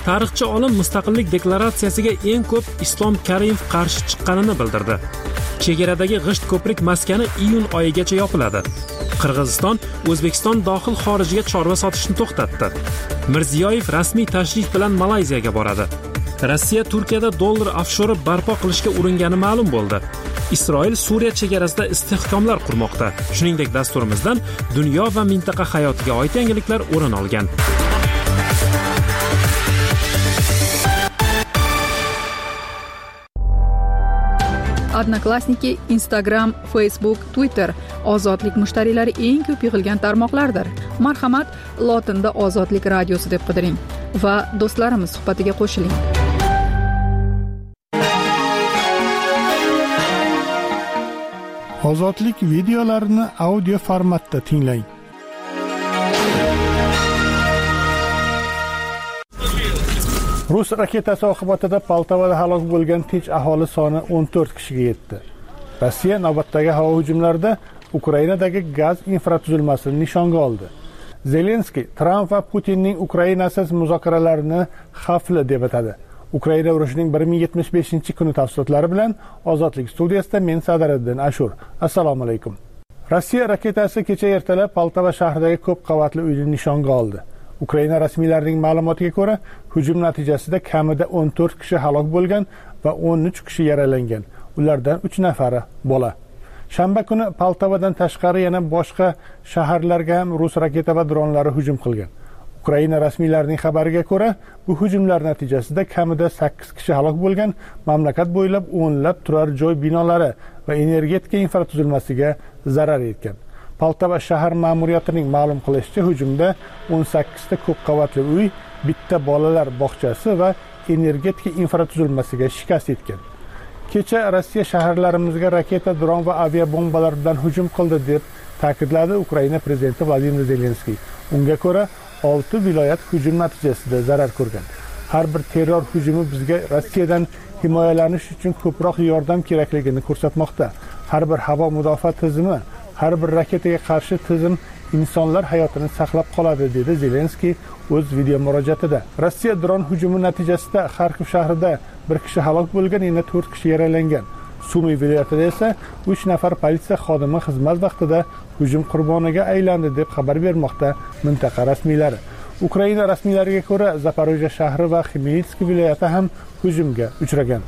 tarixchi olim mustaqillik deklaratsiyasiga eng ko'p Islom Karimov qarshi chiqqanini bildirdi. Chegaradagi g'isht ko'prik maskani iyun oyigacha yopiladi. Qirg'iziston O'zbekiston dohil-xorijiga chorva sotishni to'xtatdi. Mirziyoyev rasmiy tashrif bilan Malayziyaga boradi. Rossiya Turkiyada dollar ofshori barpo qilishga uringani ma'lum bo'ldi. Isroil Suriya chegarasida istehkomlar qurmoqda. Shuningdek, dasturimizdan dunyo va mintaqa hayotiga oid yangiliklar o'rin olgan. Odnoklassniki, Instagram, Facebook, Twitter ozodlik mushtariylari eng ko'p yig'ilgan tarmoqlardir. Marhamat, lotinda Ozodlik radiosi deb qidiring va do'stlarimiz suhbatiga qo'shiling. Ozodlik videolarini audio formatda tinglang. Rus raketasi oqibatida Poltavada halok bo'lgan tinch aholi soni 14 kishiga yetdi. Rossiya navbatdagi havo hujumlarida Ukrainadagi gaz infratuzilmasini nishonga oldi. Zelenskiy Tramp va Putinning Ukrainasiz muzokaralarini xavfli deb atadi. Ukraina urushining 1075-kuni tafsilotlari bilan Ozodlik studiyasida men Sadariddin Ashur. Assalomu alaykum. Rossiya raketasi kecha ertalab Poltava shahridagi ko'p qavatli uyni nishonga oldi. Ukraina rasmiylarining ma'lumotiga ko'ra, hujum natijasida kamida 14 kishi halok bo'lgan va 13 kishi yaralangan. Ulardan 3 nafari bola. Shanba kuni Poltavadan tashqari yana boshqa shaharlarga ham rus raketa va dronlari hujum qilgan. Ukraina rasmiylarining xabariga ko'ra, bu hujumlar natijasida kamida 8 kishi halok bo'lgan, mamlakat bo'ylab o'nlab turar joy binolari va energetika infratuzilmasiga zarar yetgan. Poltava shahar ma'muriyatining ma'lum qilishicha, hujumda 18 ta ko'p qavatli uy, bitta bolalar bog'chasi va energetika infratuzilmasiga shikast yetgan. Kecha Rossiya shaharlarimizga raketa, dron va aviabombalar bilan hujum qildi deb ta'kidladi Ukraina prezidenti Vladimir Zelenskiy. Unga ko'ra, 6 viloyat hujum natijasida zarar ko'rgan. Har bir terror hujumi bizga Rossiyadan himoyalanish uchun ko'proq yordam kerakligini ko'rsatmoqda. Har bir havo mudofaa tizimi, har bir raketaga qarshi tizim insonlar hayotini saqlab qoladi, dedi Zelenskiy o'z video murojaatida. Rossiya dron hujumi natijasida Xarkov shahrida 1 kishi halok bo'lgan, yana 4 kishi yaralangan. Sumi viloyatida esa 3 nafar politsiya xodimi xizmat vaqtida hujum qurboniga aylandi deb xabar bermoqda mintaqa rasmiylari. Ukraina rasmiylariga ko'ra, Zaporojye shahri va Xmelnytsk viloyati ham hujumga uchragan.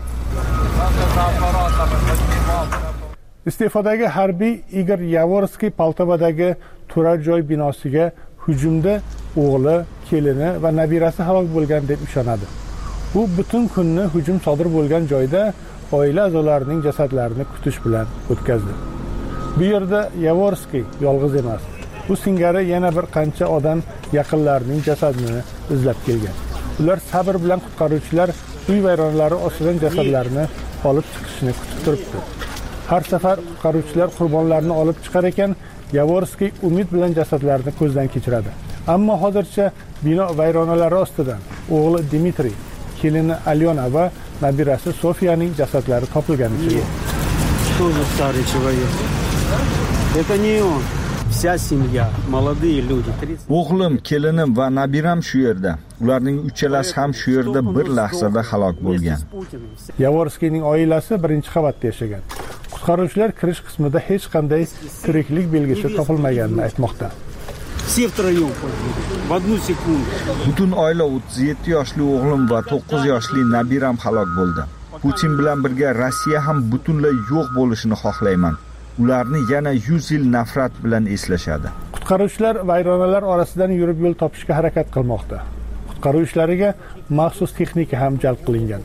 Iste'fodagi harbiy Igor Yavorskiy Poltavadagi turar joy binosiga hujumda o'g'li, kelini va nabirasi halok bo'lgan deb ishonadi. U butun kunni hujum sodir bo'lgan joyda oila a'zolarining jasadlarini kutish bilan o'tkazdi. Bu yerda Yavorskiy yolg'iz emas. Bu singari yana bir qancha odam yaqinlarining jasadini izlab kelgan. Ular sabr bilan qutqaruvchilar uy vayronalari ostidan jasadlarini olib chiqishni kutib turibdi. Har safar qutqaruvchilar qurbonlarni olib chiqar ekan, Yavorskiy umid bilan jasadlarni ko'zdan kechiradi. Ammo hozircha bino vayronalari ostidan o'g'li Dmitriy, kelini Alyona va nabirasi Sofiyaning jasadlari topilganicha yo'q. Тоже старый человек. Это не он. Вся семья, молодые люди. O'g'lim, kelinim va nabiram shu yerda. Ularning uchalasi ham shu yerda bir lahzada halok bo'lgan. Yavorskiyning oilasi birinchi qavatda yashagan. Qutqaruvchilar kirish qismida hech qanday tiriklik belgisi topilmaganini aytmoqda. Все втроем в одну секунду. Butun oila 37 yoshli o'g'lim va 9 yoshli nabiram halok bo'ldi. Putin bilan birga Rossiya ham butunlay yo'q bo'lishini xohlayman. Ularni yana 100 yil nafrat bilan eslashadi. Qutqaruvchilar vayronalar orasidan yurib yo'l topishga harakat qilmoqda. Qutqaruv ishlariga maxsus texnika ham jalb qilingan.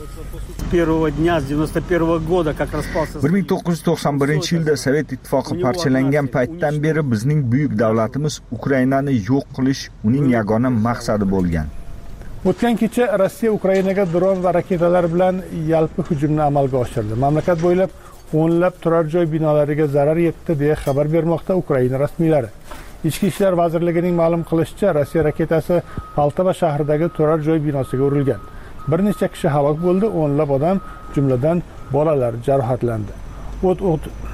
1991-yilda Sovet ittifoqi parchalangan paytdan beri bizning buyuk davlatimiz Ukrainani yo'q qilish uning yagona maqsadi bo'lgan. O'tgan kecha Rossiya Ukrainaga dron va raketalar bilan yalpi hujumni amalga oshirdi. Mamlakat bo'ylab o'nlab turar joy binolariga zarar yetdi deya xabar bermoqda Ukraina rasmiylari. Ichki ishlar vazirligining ma'lum qilishicha, Rossiya raketasi Poltava shahridagi turar joy binosiga urilgan. Bir necha kishi halok bo'ldi, o'nlab odam, jumladan bolalar jarohatlandi.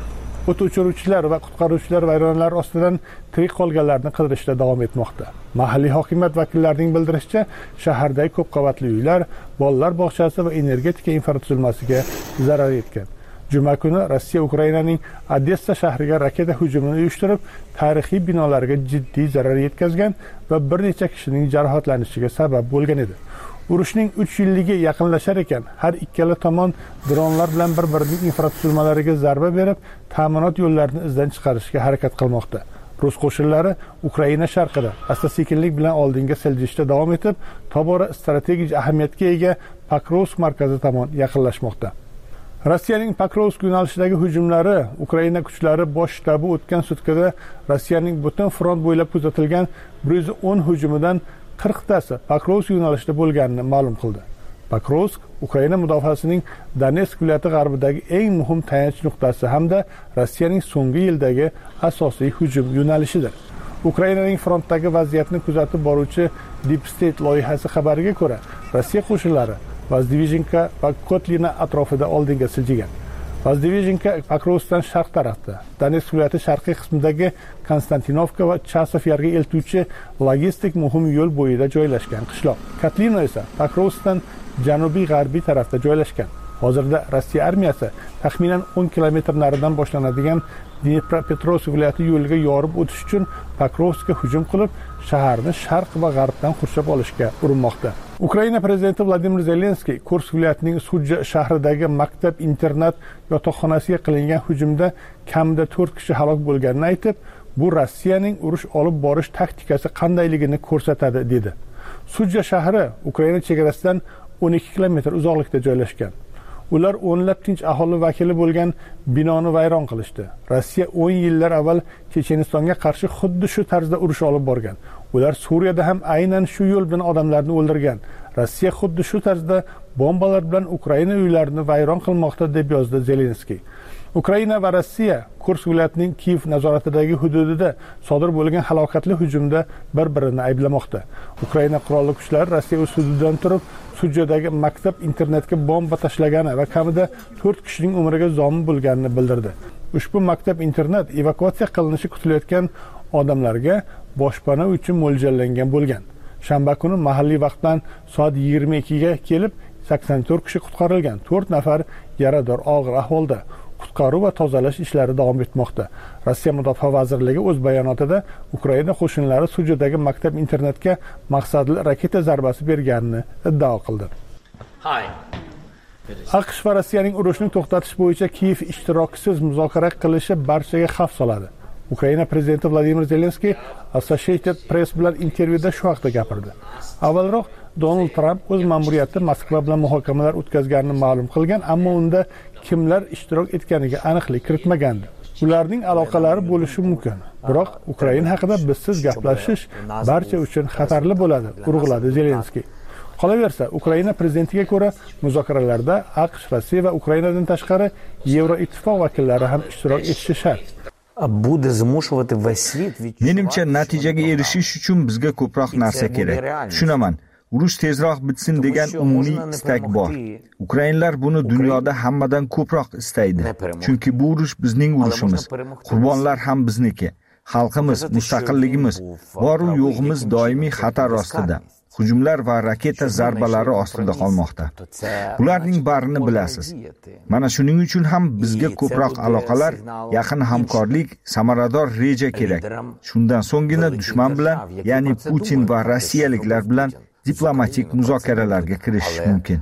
o't o'chiruvchilar va qutqaruvchilar vayronalar ostidan tirik qolganlarni qidirishda davom etmoqda. Mahalliy hokimiyat vakillarining bildirishicha, shahardagi ko'p qavatli uylar, bolalar bog'chasi va energetika infratuzilmasiga zarar yetgan. Juma kuni Rossiya Ukrainaning Odessa shahriga raketa hujumini uyushtirib, tarixiy binolarga jiddiy zarar yetkazgan va bir necha kishining jarohatlanishiga sabab bo'lgan edi. Urushning 3 yilligi yaqinlashar ekan, har ikkala tomon dronlar bilan bir-birining infratuzilmalariga zarba berib, ta'minot yo'llarini izdan chiqarishga harakat qilmoqda. Rus qo'shinlari Ukraina sharqida asta-sekinlik bilan oldinga siljishda davom etib, tobora strategik ahamiyatga ega Pokrovsk markazi tomon yaqinlashmoqda. Rossiyaning Pokrovsk yo'nalishidagi hujumlari Ukraina kuchlari bosh shtabi o'tgan sutkada Rossiyaning butun front bo'ylab kuzatilgan 110 hujumidan 40 tasi Pokrovsk yo'nalishida bo'lganini ma'lum qildi. Pokrovsk Ukraina mudofaasining Donetsk viloyati g'arbidagi eng muhim tayanch nuqtasi hamda Rossiyaning so'nggi yildagi asosiy hujum yo'nalishidir. Ukrainaning frontdagi vaziyatni kuzatib boruvchi Deep State loyihasi xabariga ko'ra, Rossiya qo'shinlari Vazdivezhenka va Kotlina atrofida oldinga siljigan. Vazdivezhenka Pokrovskdan sharq tarafda, Donetsk viloyati sharqiy qismidagi Konstantinovka va Chasov yarga eltuvchi logistik muhim yo'l bo'yida joylashgan qishloq. Kotlina esa Pokrovskdan janubiy-g'arbiy tarafda joylashgan. Hozirda Rossiya armiyasi taxminan 10 kilometr naridan boshlanadigan Dnepropetrovsk viloyati yo'liga yorib o'tish uchun Pokrovskga hujum qilib, shaharni sharq va g'arbdan qurshab olishga urinmoqda. Ukraina prezidenti Vladimir Zelenskiy Kursk viloyatining Sudja shahridagi maktab-internat yotoqxonasiga qilingan hujumda kamida 4 kishi halok bo'lganini aytib, bu Rossiyaning urush olib borish taktikasi qandayligini ko'rsatadi dedi. Sudja shahri Ukraina chegarasidan 12 kilometr uzoqlikda joylashgan. Ular o'nlab tinch aholi vakili bo'lgan binoni vayron qilishdi. Rossiya 10 yillar avval Chechenistonga qarshi xuddi shu tarzda urush olib borgan. Ular Suriyada ham aynan shu yo'l bilan odamlarni o'ldirgan. Rossiya xuddi shu tarzda bombalar bilan Ukraina uylarini vayron qilmoqda deb yozdi Zelenskiy. Ukraina va Rossiya Kursk viloyatining Kiyev nazoratidagi hududida sodir bo'lgan halokatli hujumda bir-birini ayblamoqda. Ukraina qurolli kuchlari Rossiya o'z hududidan turib, Sudjadagi maktab internetga bomba tashlagani va kamida 4 kishining umriga zomin bo'lganini bildirdi. Ushbu maktab internet evakuatsiya qilinishi kutilayotgan odamlarga boshpana uchun mo'ljallangan bo'lgan. Shanba kuni mahalliy vaqtdan soat 22 ga kelib 84 kishi qutqarilgan. 4 nafar yarador og'ir ahvolda. Qutqaruv va tozalash ishlari davom etmoqda. Rossiya Mudofaa vazirligi o'z bayonotida Ukraina qo'shinlari Sudjadagi maktab internetga maqsadli raketa zarbasi berganini iddao qildi. AQSh va Rossiyaning urushni to'xtatish bo'yicha Kiyev ishtirokisiz muzokara qilishi barchaga xavf soladi. Ukraina prezidenti Vladimir Zelenskiy Associated Press bilan intervyuda shu haqda gapirdi. Avvalroq Donald Trump o'z ma'muriyati Moskva bilan muhokamalar o'tkazganini ma'lum qilgan, ammo unda kimlar ishtirok etganiga aniqlik kiritmagandi. Ularning aloqalari bo'lishi mumkin, biroq Ukraina haqida bizsiz gaplashish barcha uchun xatarli bo'ladi, urg'uladi Zelenskiy. Qolaversa, Ukraina prezidentiga ko'ra, muzokaralarda AQSh, Rossiya va Ukrainadan tashqari Yevroittifoq vakillari ham ishtirok etishi shart. Menimcha natijaga erishish uchun bizga ko'proq narsa kerak. Tushunaman. Urush tezroq bitsin degan umumiy istak bor. Ukrainlar buni dunyoda hammadan ko'proq istaydi. Chunki bu urush bizning urushimiz. Qurbonlar ham bizniki. Xalqimiz, mustaqilligimiz, bor u yo'g'imiz doimiy xatar ostida. Hujumlar va raketa zarbalari ostida qolmoqda. Bularning barini bilasiz. Mana shuning uchun ham bizga ko'proq aloqalar, yaqin hamkorlik, samarador reja kerak. Shundan so'nggina dushman bilan, ya'ni Putin va rossiyaliklar bilan diplomatik muzokaralarga kirishish mumkin.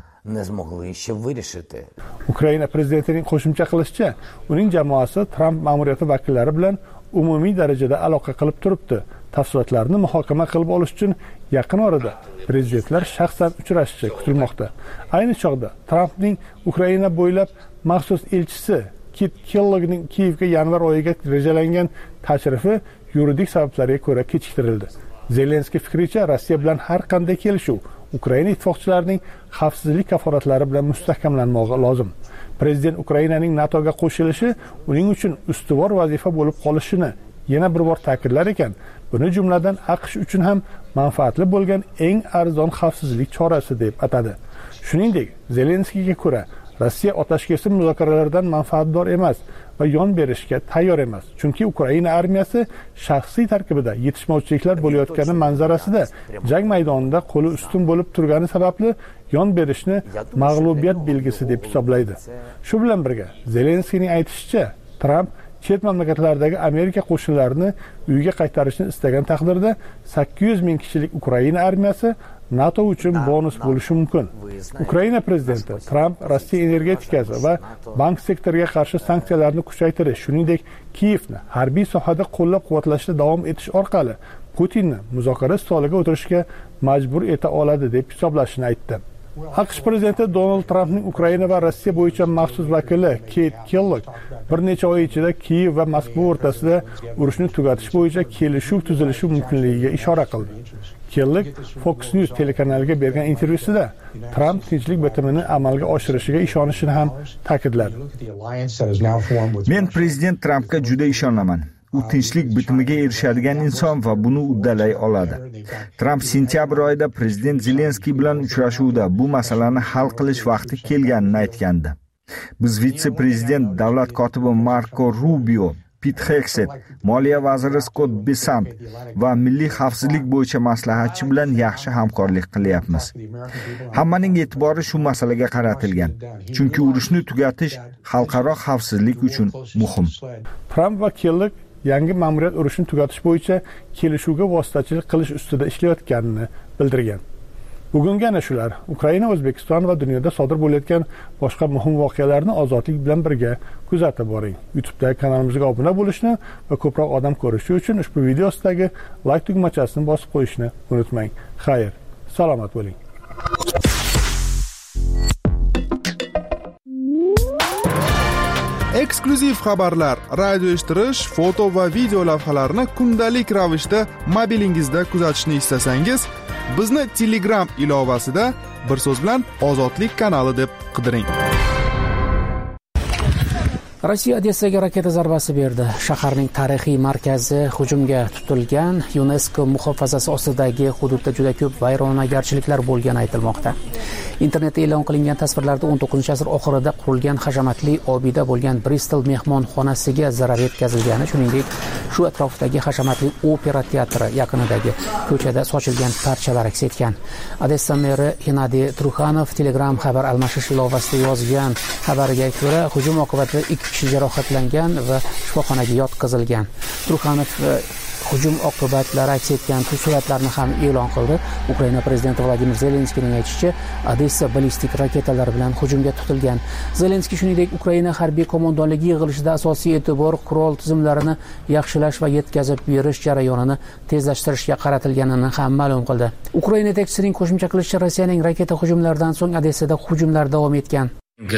Ukraina prezidentining qo'shimcha qilishicha, uning jamoasi Trump ma'muriyati vakillari bilan umumiy darajada aloqa qilib turibdi. Tafsilotlarni muhokama qilib olish uchun yaqin orada prezidentlar shaxsan uchrashishi kutilmoqda. Ayni chog'da Trumpning Ukraina bo'ylab maxsus elchisi Kit Kellogning Kiyevga yanvar oyiga rejalangan tashrifi yuridik sabablarga ko'ra kechiktirildi. Zelenskiy fikricha, Rossiya bilan har qanday kelishuv Ukraina ittifoqchilarining xavfsizlik kafolatlari bilan mustahkamlanmog'i lozim. Prezident Ukrainaning NATOga qo'shilishi uning uchun ustuvor vazifa bo'lib qolishini yana bir bor ta'kidlar ekan, buni jumladan AQSh uchun ham manfaatli bo'lgan eng arzon xavfsizlik chorasi deb atadi. Shuningdek, Zelenskiyga ko'ra, Rossiya otashkesir muzokaralardan manfaatdor emas va yon berishga tayyor emas. Chunki Ukraina armiyasi shaxsiy tarkibida yetishmovchiliklar bo'layotgani manzarasida jang maydonida qo'li ustun bo'lib turgani sababli yon berishni mag'lubiyat belgisi deb hisoblaydi. Shu bilan birga Zelenskiyning aytishicha, Tramp chet mamlakatlardagi Amerika qo'shinlarini uyga qaytarishni istagan taqdirda 800 ming kishilik Ukraina armiyasi NATO uchun bonus bo'lishi mumkin. Ukraina prezidenti Tramp Rossiya energetikasi va bank sektoriga qarshi sanksiyalarni kuchaytirish, shuningdek Kiyevni harbiy sohada qo'llab-quvvatlashda davom etish orqali Putinni muzokara stoliga o'tirishga majbur eta oladi deb hisoblashini aytdi. AQSh prezidenti Donald Trampning Ukraina va Rossiya bo'yicha maxsus vakili Keyt Kellogg bir necha oy ichida Kiyev va Moskva o'rtasida urushni tugatish bo'yicha kelishuv tuzilishi mumkinligiga ishora qildi. Kellogg Fox News telekanaliga bergan intervyusida Tramp tinchlik bitimini amalga oshirishiga ishonishini ham ta'kidladi. Men prezident Trampga juda ishonaman. U tinchlik bitimiga erishadigan inson va buni uddalay oladi. Tramp sentyabr oyida prezident Zelenskiy bilan uchrashuvda bu masalani hal qilish vaqti kelganini aytgandi. Biz vitse-prezident davlat kotibi Marco Rubio, Pete Hegseth, moliya vaziri Scott Bessent va milliy xavfsizlik bo'yicha maslahatchi bilan yaxshi hamkorlik qilyapmiz. Hammaning e'tibori shu masalaga qaratilgan, chunki urushni tugatish xalqaro xavfsizlik uchun muhim. Tramp va Kellogg yangi ma'muriyat urushni tugatish bo'yicha kelishuvga vositachilik qilish ustida ishlayotganini bildirgan. Bugungi ana shular. Ukraina, O'zbekiston va dunyoda sodir bo'layotgan boshqa muhim voqealarni ozodlik bilan birga kuzatib boring. YouTube'dagi kanalimizga obuna bo'lishni va ko'proq odam ko'rishi uchun ushbu video ostidagi like tugmachasini bosib qo'yishni unutmang. Xayr, salomat bo'ling. Eksklyuziv xabarlar, radio eshittirish, foto va video lavhalarni kundalik ravishda mobilingizda kuzatishni istasangiz, bizni Telegram ilovasida bir so'z bilan Ozodlik kanali deb qidiring. Rossiya Odessaga raketa zarbasi berdi. Shaharning tarixiy markazi hujumga tutilgan. UNESCO muhofazasi ostidagi hududda juda ko'p vayronagarchiliklar bo'lgani aytilmoqda. Internetda e'lon qilingan tasvirlarda 19-asr oxirida qurilgan hashamatli obida bo'lgan Bristol mehmonxonasiga zarar yetkazilgani, shuningdek, shu atrofdagi hashamatli opera teatri yaqinidagi ko'chada sochilgan parchalar aks etgan. Odessa meri Gennadiy Trukhanov Telegram xabar almashish ilovasida yozgan xabariga ko'ra, hujum oqibatida 2 kishi jarohatlangan va shifoxonaga yotqizilgan. Trukhanov hujum oqibatlari aks etgan suratlarni ham e'lon qildi. Ukraina prezidenti Vladimir Zelenskiyning aytishicha, Odessa ballistik raketalar bilan hujumga tutilgan. Zelenskiy shuningdek Ukraina harbiy qo'mondonligi yig'ilishida asosiy e'tibor qurol tizimlarini yaxshilash va yetkazib berish jarayonini tezlashtirishga qaratilganini ham ma'lum qildi. Ukraina yetakchisining qo'shimcha qilishicha, Rossiyaning raketa hujumlaridan so'ng Odessada hujumlar davom etgan.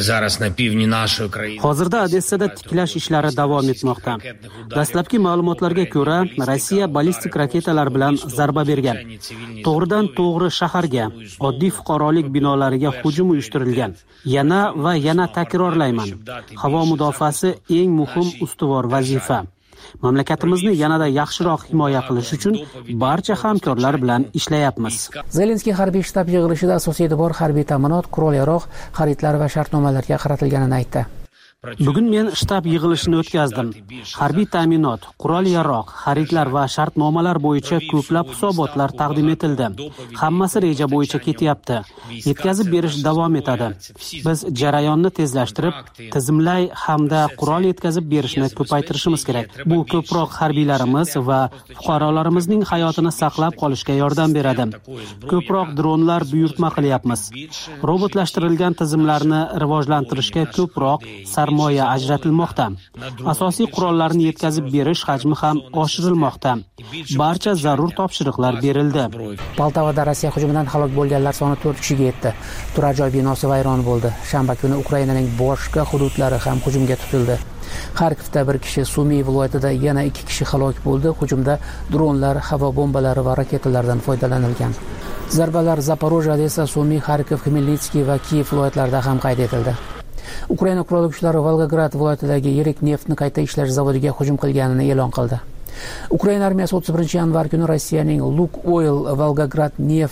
Hozirda Odessada tiklash ishlari davom etmoqda. Dastlabki ma'lumotlarga ko'ra, Rossiya ballistik raketalar bilan zarba bergan. To'g'ridan to'g'ri shaharga, oddiy fuqarolik binolariga hujum uyushtirilgan. Yana va yana takrorlayman. Havo mudofaasi eng muhim ustuvor vazifa. Mamlakatimizni yanada yaxshiroq himoya qilish uchun barcha hamkorlar bilan ishlayapmiz. Zelenskiy harbiy shtab yig'ilishida asosiy e'tibor harbiy ta'minot, qurol-yarog', xaridlar va shartnomalarga qaratilganini aytdi. Bugun men shtab yig'ilishini o'tkazdim. Harbiy ta'minot, qurol-yarog', xaridlar va shartnomalar bo'yicha ko'plab hisobotlar taqdim etildi. Hammasi reja bo'yicha ketyapti. Yetkazib berish davom etadi. Biz jarayonni tezlashtirib, tizimlay hamda qurol yetkazib berishni ko'paytirishimiz kerak. Bu ko'proq harbiylarimiz va fuqarolarimizning hayotini saqlab qolishga yordam beradi. Ko'proq dronlar buyurtma qilyapmiz. Robotlashtirilgan tizimlarni rivojlantirishga ko'proq sarmoya ajratilmoqda. Asosiy qurollarni yetkazib berish hajmi ham oshirilmoqda. Barcha zarur topshiriqlar berildi. Poltavada Rossiya hujumidan halok bo'lganlar soni 4 kishiga yetdi. Turar joy binosi vayron bo'ldi. Shanba kuni Ukrainaning boshqa hududlari ham hujumga tutildi. Xarkovda 1 kishi, Sumy viloyatida yana 2 kishi halok bo'ldi. Hujumda dronlar, havo bombalari va raketalardan foydalanilgan. Zarbalar Zaporojye, Odessa, Sumy, Xarkov, Khmelnytskiy va Kiyev viloyatlarida ham qayd etildi. Ukraina qurol kuchlari Volgograd viloyatidagi yirik neftni qayta ishlash zavodiga hujum qilganini e'lon qildi. Ukraina armiyasi 31 yanvar kuni Rossiyaning Lukoil Volgograd neft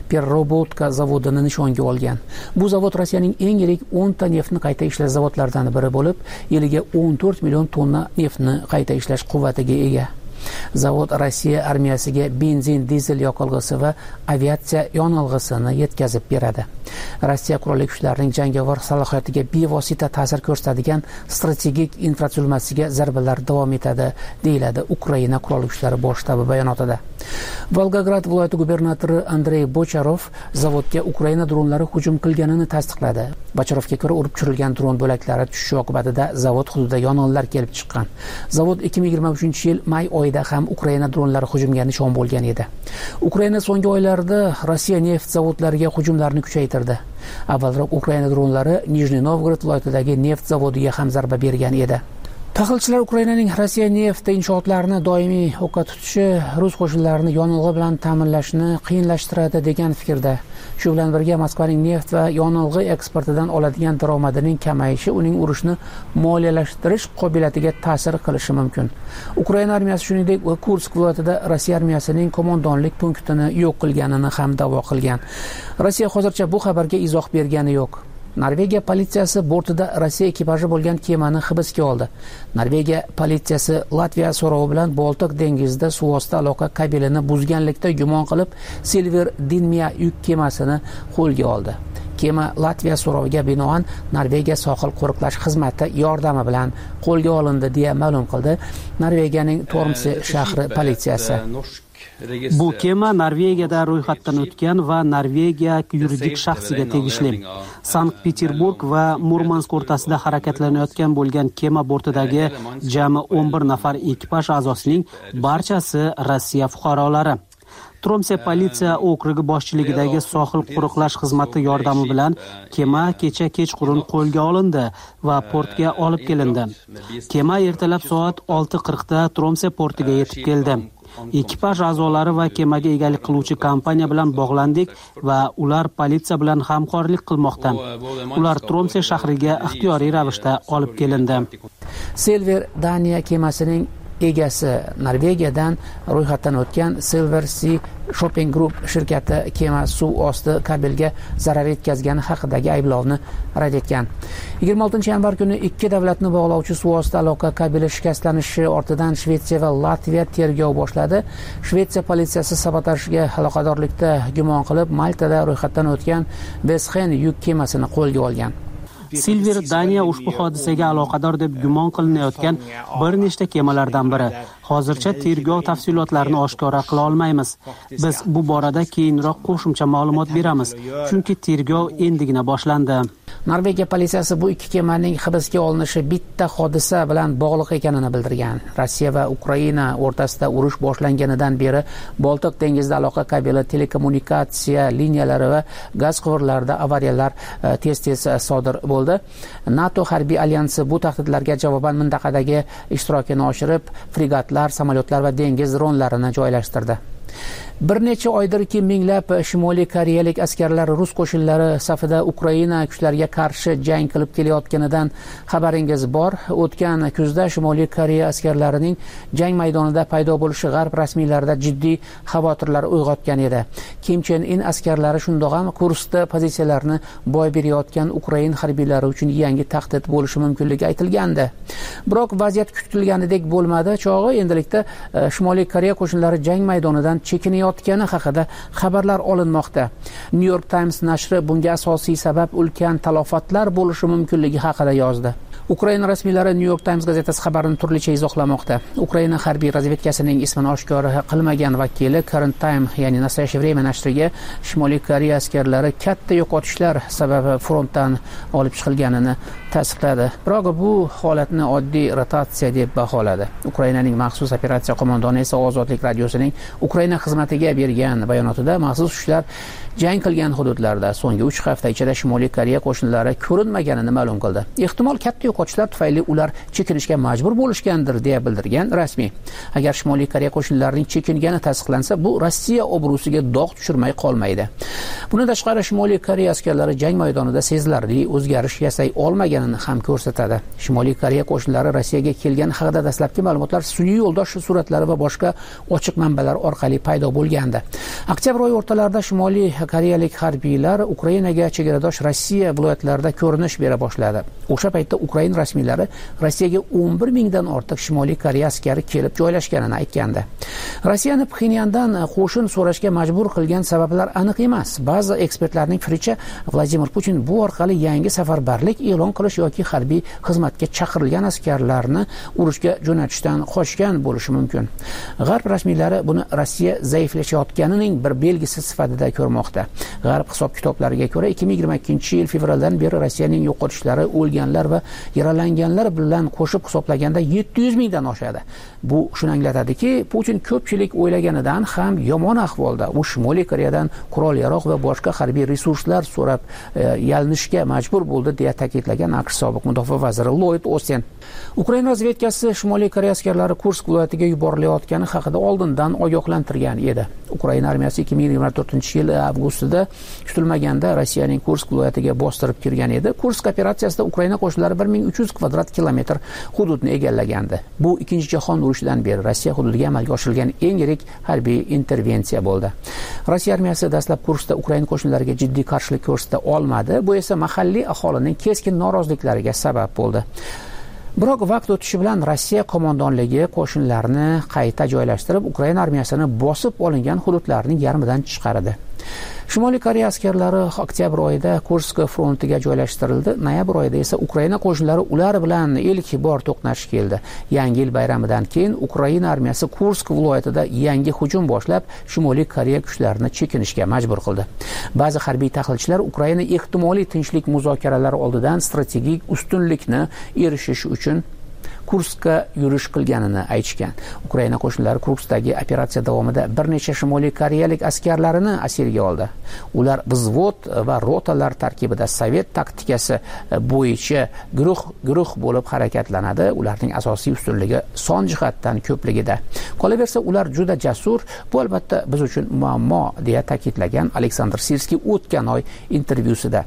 Perrobotka zavodini nishonga olgan. Bu zavod Rossiyaning eng yirik 10 ta neftni qayta ishlash zavodlaridan biri bo'lib, yiliga 14 million tonna neftni qayta ishlash quvvatiga ega. Zavod Rossiya armiyasiga benzin, dizel yoqilg'isi va aviatsiya yonilg'isini yetkazib beradi. Rossiya qurolli kuchlarining jangovar salohiyatiga bevosita ta'sir ko'rsatadigan strategik infratuzilmasiga zarbalar davom etadi, deyiladi Ukraina qurolli kuchlari bosh shtabi bayonotida. Volgograd viloyati gubernatori Andrey Bocharov zavodga Ukraina dronlari hujum qilganini tasdiqladi. Bocharovga ko'ra, urib tushirilgan dron bo'laklari tushishi oqibatida zavod hududida yong'inlar kelib chiqqan. Zavod 2023-yil may oyida ham Ukraina dronlari hujumga nishon bo'lgan edi. Ukraina so'nggi oylarda Rossiya neft zavodlariga hujumlarni kuchaytirdi. Avvalroq Ukraina dronlari Nijniy Novgorod viloyatidagi neft zavodiga ham zarba bergan edi. Tahlilchilar Ukrainaning Rossiya neft inshootlarini doimiy o'qqa tutishi rus qo'shinlarini yonilg'i bilan ta'minlashni qiyinlashtiradi degan fikrda. Shu bilan birga Moskvaning neft va yonilg'i eksportidan oladigan daromadining kamayishi uning urushni moliyalashtirish qobiliyatiga ta'sir qilishi mumkin. Ukraina armiyasi shuningdek Kursk viloyatida Rossiya armiyasining qo'mondonlik punktini yo'q qilganini ham da'vo qilgan. Rossiya hozircha bu xabarga izoh bergani yo'q. Norvegiya politsiyasi bortida Rossiya ekipaji bo'lgan kemani hibsga oldi. Norvegiya politsiyasi Latviya so'rovi bilan Boltiq dengizida suvosti aloqa kabelini buzganlikda gumon qilib Silver Dinmia yuk kemasini qo'lga oldi. Kema Latviya so'roviga binoan Norvegiya sohil qo'riqlash xizmati yordami bilan qo'lga olindi deya ma'lum qildi Norvegiyaning Tormse shahri politsiyasi. Bu kema Norvegiyada ro'yxatdan o'tgan va Norvegiya yuridik shaxsiga tegishli. Sankt-Peterburg va Murmansk o'rtasida harakatlanayotgan bo'lgan kema bortidagi jami 11 nafar ekipaj a'zosining barchasi Rossiya fuqarolari. Tromse politsiya okrugi boshchiligidagi sohil qo'riqlash xizmati yordami bilan kema kecha kechqurun qo'lga olindi va portga olib kelindi. Kema ertalab soat 6:40 da Tromse portiga yetib keldi. Ekipaj a'zolari va kemaga egalik qiluvchi kompaniya bilan bog'landik va ular politsiya bilan hamkorlik qilmoqda. Ular Tromse shahriga ixtiyoriy ravishda olib kelindi. Silver Daniya kemasining egasi Norvegiyadan ro'yxatdan o'tgan Silver Sea Shopping Group shirkati kema suv osti kabelga zarar yetkazgani haqidagi ayblovni rad etgan. 26-yanvar kuni ikki davlatni bog'lovchi suv osti aloqa kabeli shikastlanishi ortidan Shvetsiya va Latviya tergov boshladi. Shvetsiya politsiyasi sabotajga aloqadorlikda gumon qilib Maltada ro'yxatdan o'tgan Veshen yuk kemasini qo'lga olgan. Silver Daniya ushbu hodisaga aloqador deb gumon qilinayotgan bir nechta kemalardan biri. Hozircha tergov tafsilotlarini oshkora qila olmaymiz. Biz bu borada keyinroq qo'shimcha ma'lumot beramiz, chunki tergov endigina boshlandi. Norvegiya politsiyasi bu ikki kemaning hibsga olinishi bitta hodisa bilan bog'liq ekanini bildirgan. Rossiya va Ukraina o'rtasida urush boshlanganidan beri Boltiq dengizida aloqa kabeli, telekommunikatsiya liniyalari va gaz quvurlarida avariyalar tez-tez sodir bo'ldi. NATO harbiy alyansi bu tahdidlarga javoban mintaqadagi ishtirokini oshirib, fregatlar, samolyotlar va dengiz dronlarini joylashtirdi. Bir necha oydirki minglab Shimoliy Koreyalik askarlar rus qo'shinlari safida Ukraina kuchlariga qarshi jang qilib kelayotganidan xabaringiz bor. O'tgan kuzda Shimoliy Koreya askarlarining jang maydonida paydo bo'lishi g'arb rasmiylarida jiddiy xavotirlar uyg'otgan edi. Kim Chen In askarlari shundoq ham Kurskda pozitsiyalarni boy berayotgan Ukrain harbiylari uchun yangi tahdid bo'lishi mumkinligi aytilgandi. Biroq vaziyat kutilganidek bo'lmadi. Chog'i endilikda Shimoliy Koreya qo'shinlari jang maydonidan chekinayotgani haqida xabarlar olinmoqda. New York Times nashri bunga asosiy sabab ulkan talafotlar bo'lishi mumkinligi haqida yozdi. Ukraina rasmiylari New York Times gazetasi xabarini turlicha izohlamoqda. Ukraina harbiy razvedkasining ismini oshkora qilmagan vakili Current Time, ya'ni Nastoящее время nashriga Shimoliy Koreya askarlari katta yo'qotishlar sababi frontdan olib chiqilganini tasdiqladi. Biroq bu holatni oddiy rotatsiya deb baholadi. Ukrainaning maxsus operatsiya qo'mondoni esa Ozodlik radiosining Ukraina xizmatiga bergan bayonotida maxsus kuchlar jang qilgan hududlarda so'nggi 3 hafta ichida Shimoliy Koreya qo'shinlari ko'rinmaganini ma'lum qildi. Ehtimol katta yo'qotishlar tufayli ular chekinishga majbur bo'lishgandir deya bildirgan rasmiy. Agar Shimoliy Koreya qo'shinlarining chekingani tasdiqlansa, bu Rossiya obro'siga dog' tushirmay qolmaydi. Bundan tashqari Shimoliy Koreya askarlari jang maydonida sezilarli o'zgarish yasay olmaganini bo'lganini ham ko'rsatadi. Shimoliy Koreya qo'shinlari Rossiyaga kelgani haqida dastlabki ma'lumotlar sun'iy yo'ldosh suratlari va boshqa ochiq manbalar orqali paydo bo'lgandi. Oktyabr oyi o'rtalarida Shimoliy Koreyalik harbiylar Ukrainaga chegaradosh Rossiya viloyatlarida ko'rinish bera boshladi. O'sha paytda Ukraina rasmiylari Rossiyaga 11 mingdan ortiq Shimoliy Koreya askari kelib joylashganini aytgandi. Rossiyani Pxenyandan qo'shin so'rashga majbur qilgan sabablar aniq emas. Ba'zi ekspertlarning fikricha Vladimir Putin bu orqali yangi safarbarlik e'lon qilish yoki harbiy xizmatga chaqirilgan askarlarni urushga jo'natishdan qochgan bo'lishi mumkin. G'arb rasmiylari buni Rossiya zaiflashayotganining bir belgisi sifatida ko'rmoqda. G'arb hisob-kitoblariga ko'ra 2022-yil fevraldan beri Rossiyaning yo'qotishlari o'lganlar va yaralanganlar bilan qo'shib hisoblaganda 700 mingdan oshadi. Bu shuni anglatadiki, Putin ko'pchilik o'ylaganidan ham yomon ahvolda. U Shimoliy Koreyadan qurol-yarog' va boshqa harbiy resurslar so'rab yalinishga majbur bo'ldi deya ta'kidlagan AQSh sobiq mudofaa vaziri Lloyd Austin. Ukraina razvedkasi Shimoliy Koreya askarlari Kursk viloyatiga yuborilayotgani haqida oldindan ogohlantirgan edi. Ukraina armiyasi 2024-yil avgustida kutilmaganda Rossiyaning Kursk viloyatiga bostirib kirgan edi. Kursk operatsiyasida Ukraina qo'shinlari 1300 kvadrat kilometr hududni egallagandi. Bu Ikkinchi jahon urushidan beri Rossiya hududiga amalga oshirilgan eng yirik harbiy intervensiya bo'ldi. Rossiya armiyasi dastlab Kurskda Ukraina qo'shinlariga jiddiy qarshilik ko'rsata olmadi. Bu esa mahalliy aholining keskin noroziliklariga sabab bo'ldi. Biroq vaqt o'tishi bilan Rossiya qo'mondonligi qo'shinlarni qayta joylashtirib, Ukraina armiyasini bosib olingan hududlarning yarmidan chiqardi. Shimoliy Koreya askarlari oktyabr oyida Kursk frontiga joylashtirildi. Noyabr oyida esa Ukraina qo'shinlari ular bilan ilk bor to'qnash keldi. Yangi yil bayramidan keyin Ukraina armiyasi Kursk viloyatida yangi hujum boshlab, Shimoliy Koreya kuchlarini chekinishga majbur qildi. Ba'zi harbiy tahlilchilar Ukraina ehtimoliy tinchlik muzokaralari oldidan strategik ustunlikni erishish uchun Kurskka yurish qilganini aytishgan. Ukraina qo'shinlari Kurskdagi operatsiya davomida bir necha Shimoliy Koreyalik askarlarini asirga oldi. Ular vзвод va rotalar tarkibida sovet taktikasi bo'yicha guruh bo'lib harakatlanadi. Ularning asosiy ustunligi son jihatdan ko'pligida. Qolaversa, ular juda jasur, bu albatta biz uchun muammo deya ta'kidlagan Aleksandr Sirskiy o'tgan oy intervyusida.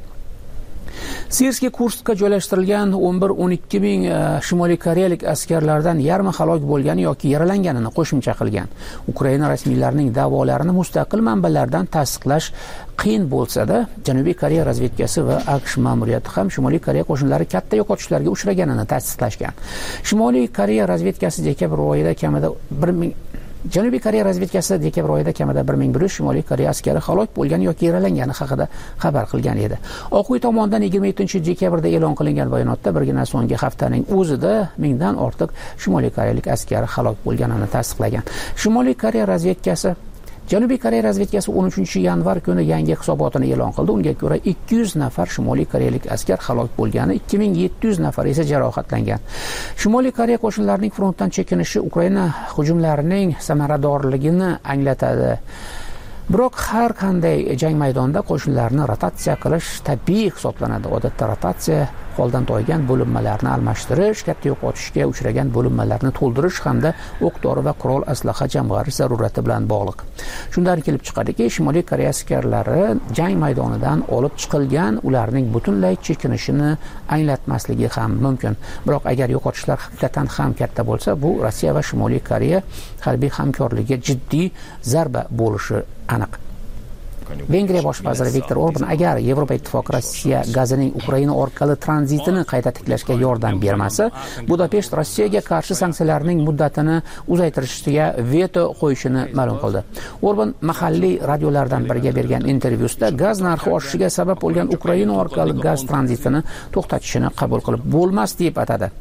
Sirskiy Kurskka joylashtirilgan 11-12 ming Shimoliy Koreyalik askarlardan yarmi halok bo'lgani yoki yaralanganini qo'shimcha qilgan. Ukraina rasmiylarining da'volarini mustaqil manbalardan tasdiqlash qiyin bo'lsa-da, Janubiy Koreya razvedkasi va AQSh ma'muriyati ham Shimoliy Koreya qo'shinlari katta yo'qotishlarga uchraganini tasdiqlashgan. Shimoliy Koreya razvedkasi dekabr oyida kamida 1000 Janubiy Koreya razvedkasi dekabr oyida kamida 1100 Shimoliy Koreya askari halok bo'lgan yoki yaralangani haqida xabar qilgan edi. Oq uy tomonidan 27-dekabrda e'lon qilingan bayonotda birgina so'nggi haftaning o'zida 1000 dan ortiq Shimoliy Koreyalik askari halok bo'lganini tasdiqlagan. Shimoliy Koreya razvedkasi Janubiy Koreya razvedkasi 13-yanvar kuni yangi hisobotini e'lon qildi. Unga ko'ra 200 nafar Shimoliy Koreyalik askar halok bo'lgani, 2700 nafar esa jarohatlangan. Shimoliy Koreya qo'shinlarining frontdan chekinishi Ukraina hujumlarining samaradorligini anglatadi. Biroq har qanday jang maydonida qo'shinlarni rotatsiya qilish tabiiy hisoblanadi. Odatda rotatsiya holdan toygan bo'linmalarni almashtirish, katta yo'qotishga uchragan bo'linmalarni to'ldirish hamda o'q-dori va qurol aslaha jamg'arish zarurati bilan bog'liq. Shundan kelib chiqadiki, Shimoliy Koreya askarlari jang maydonidan olib chiqilgan, ularning butunlay chekinishini anglatmasligi ham mumkin. Biroq agar yo'qotishlar haqiqatan ham katta bo'lsa, bu Rossiya va Shimoliy Koreya harbiy hamkorligiga jiddiy zarba bo'lishi aniq. Vengriya bosh vaziri Viktor Orban agar Yevropa ittifoqi Rossiya gazining Ukraina orqali tranzitini qayta tiklashga yordam bermasa, Budapesht Rossiyaga qarshi sanksiyalarning muddatini uzaytirishga veto qo'yishini ma'lum qildi. Orban mahalliy radiolardan biriga bergan intervyusida gaz narxi oshishiga sabab bo'lgan Ukraina orqali gaz tranzitini to'xtatishini qabul qilib bo'lmas deb atadi.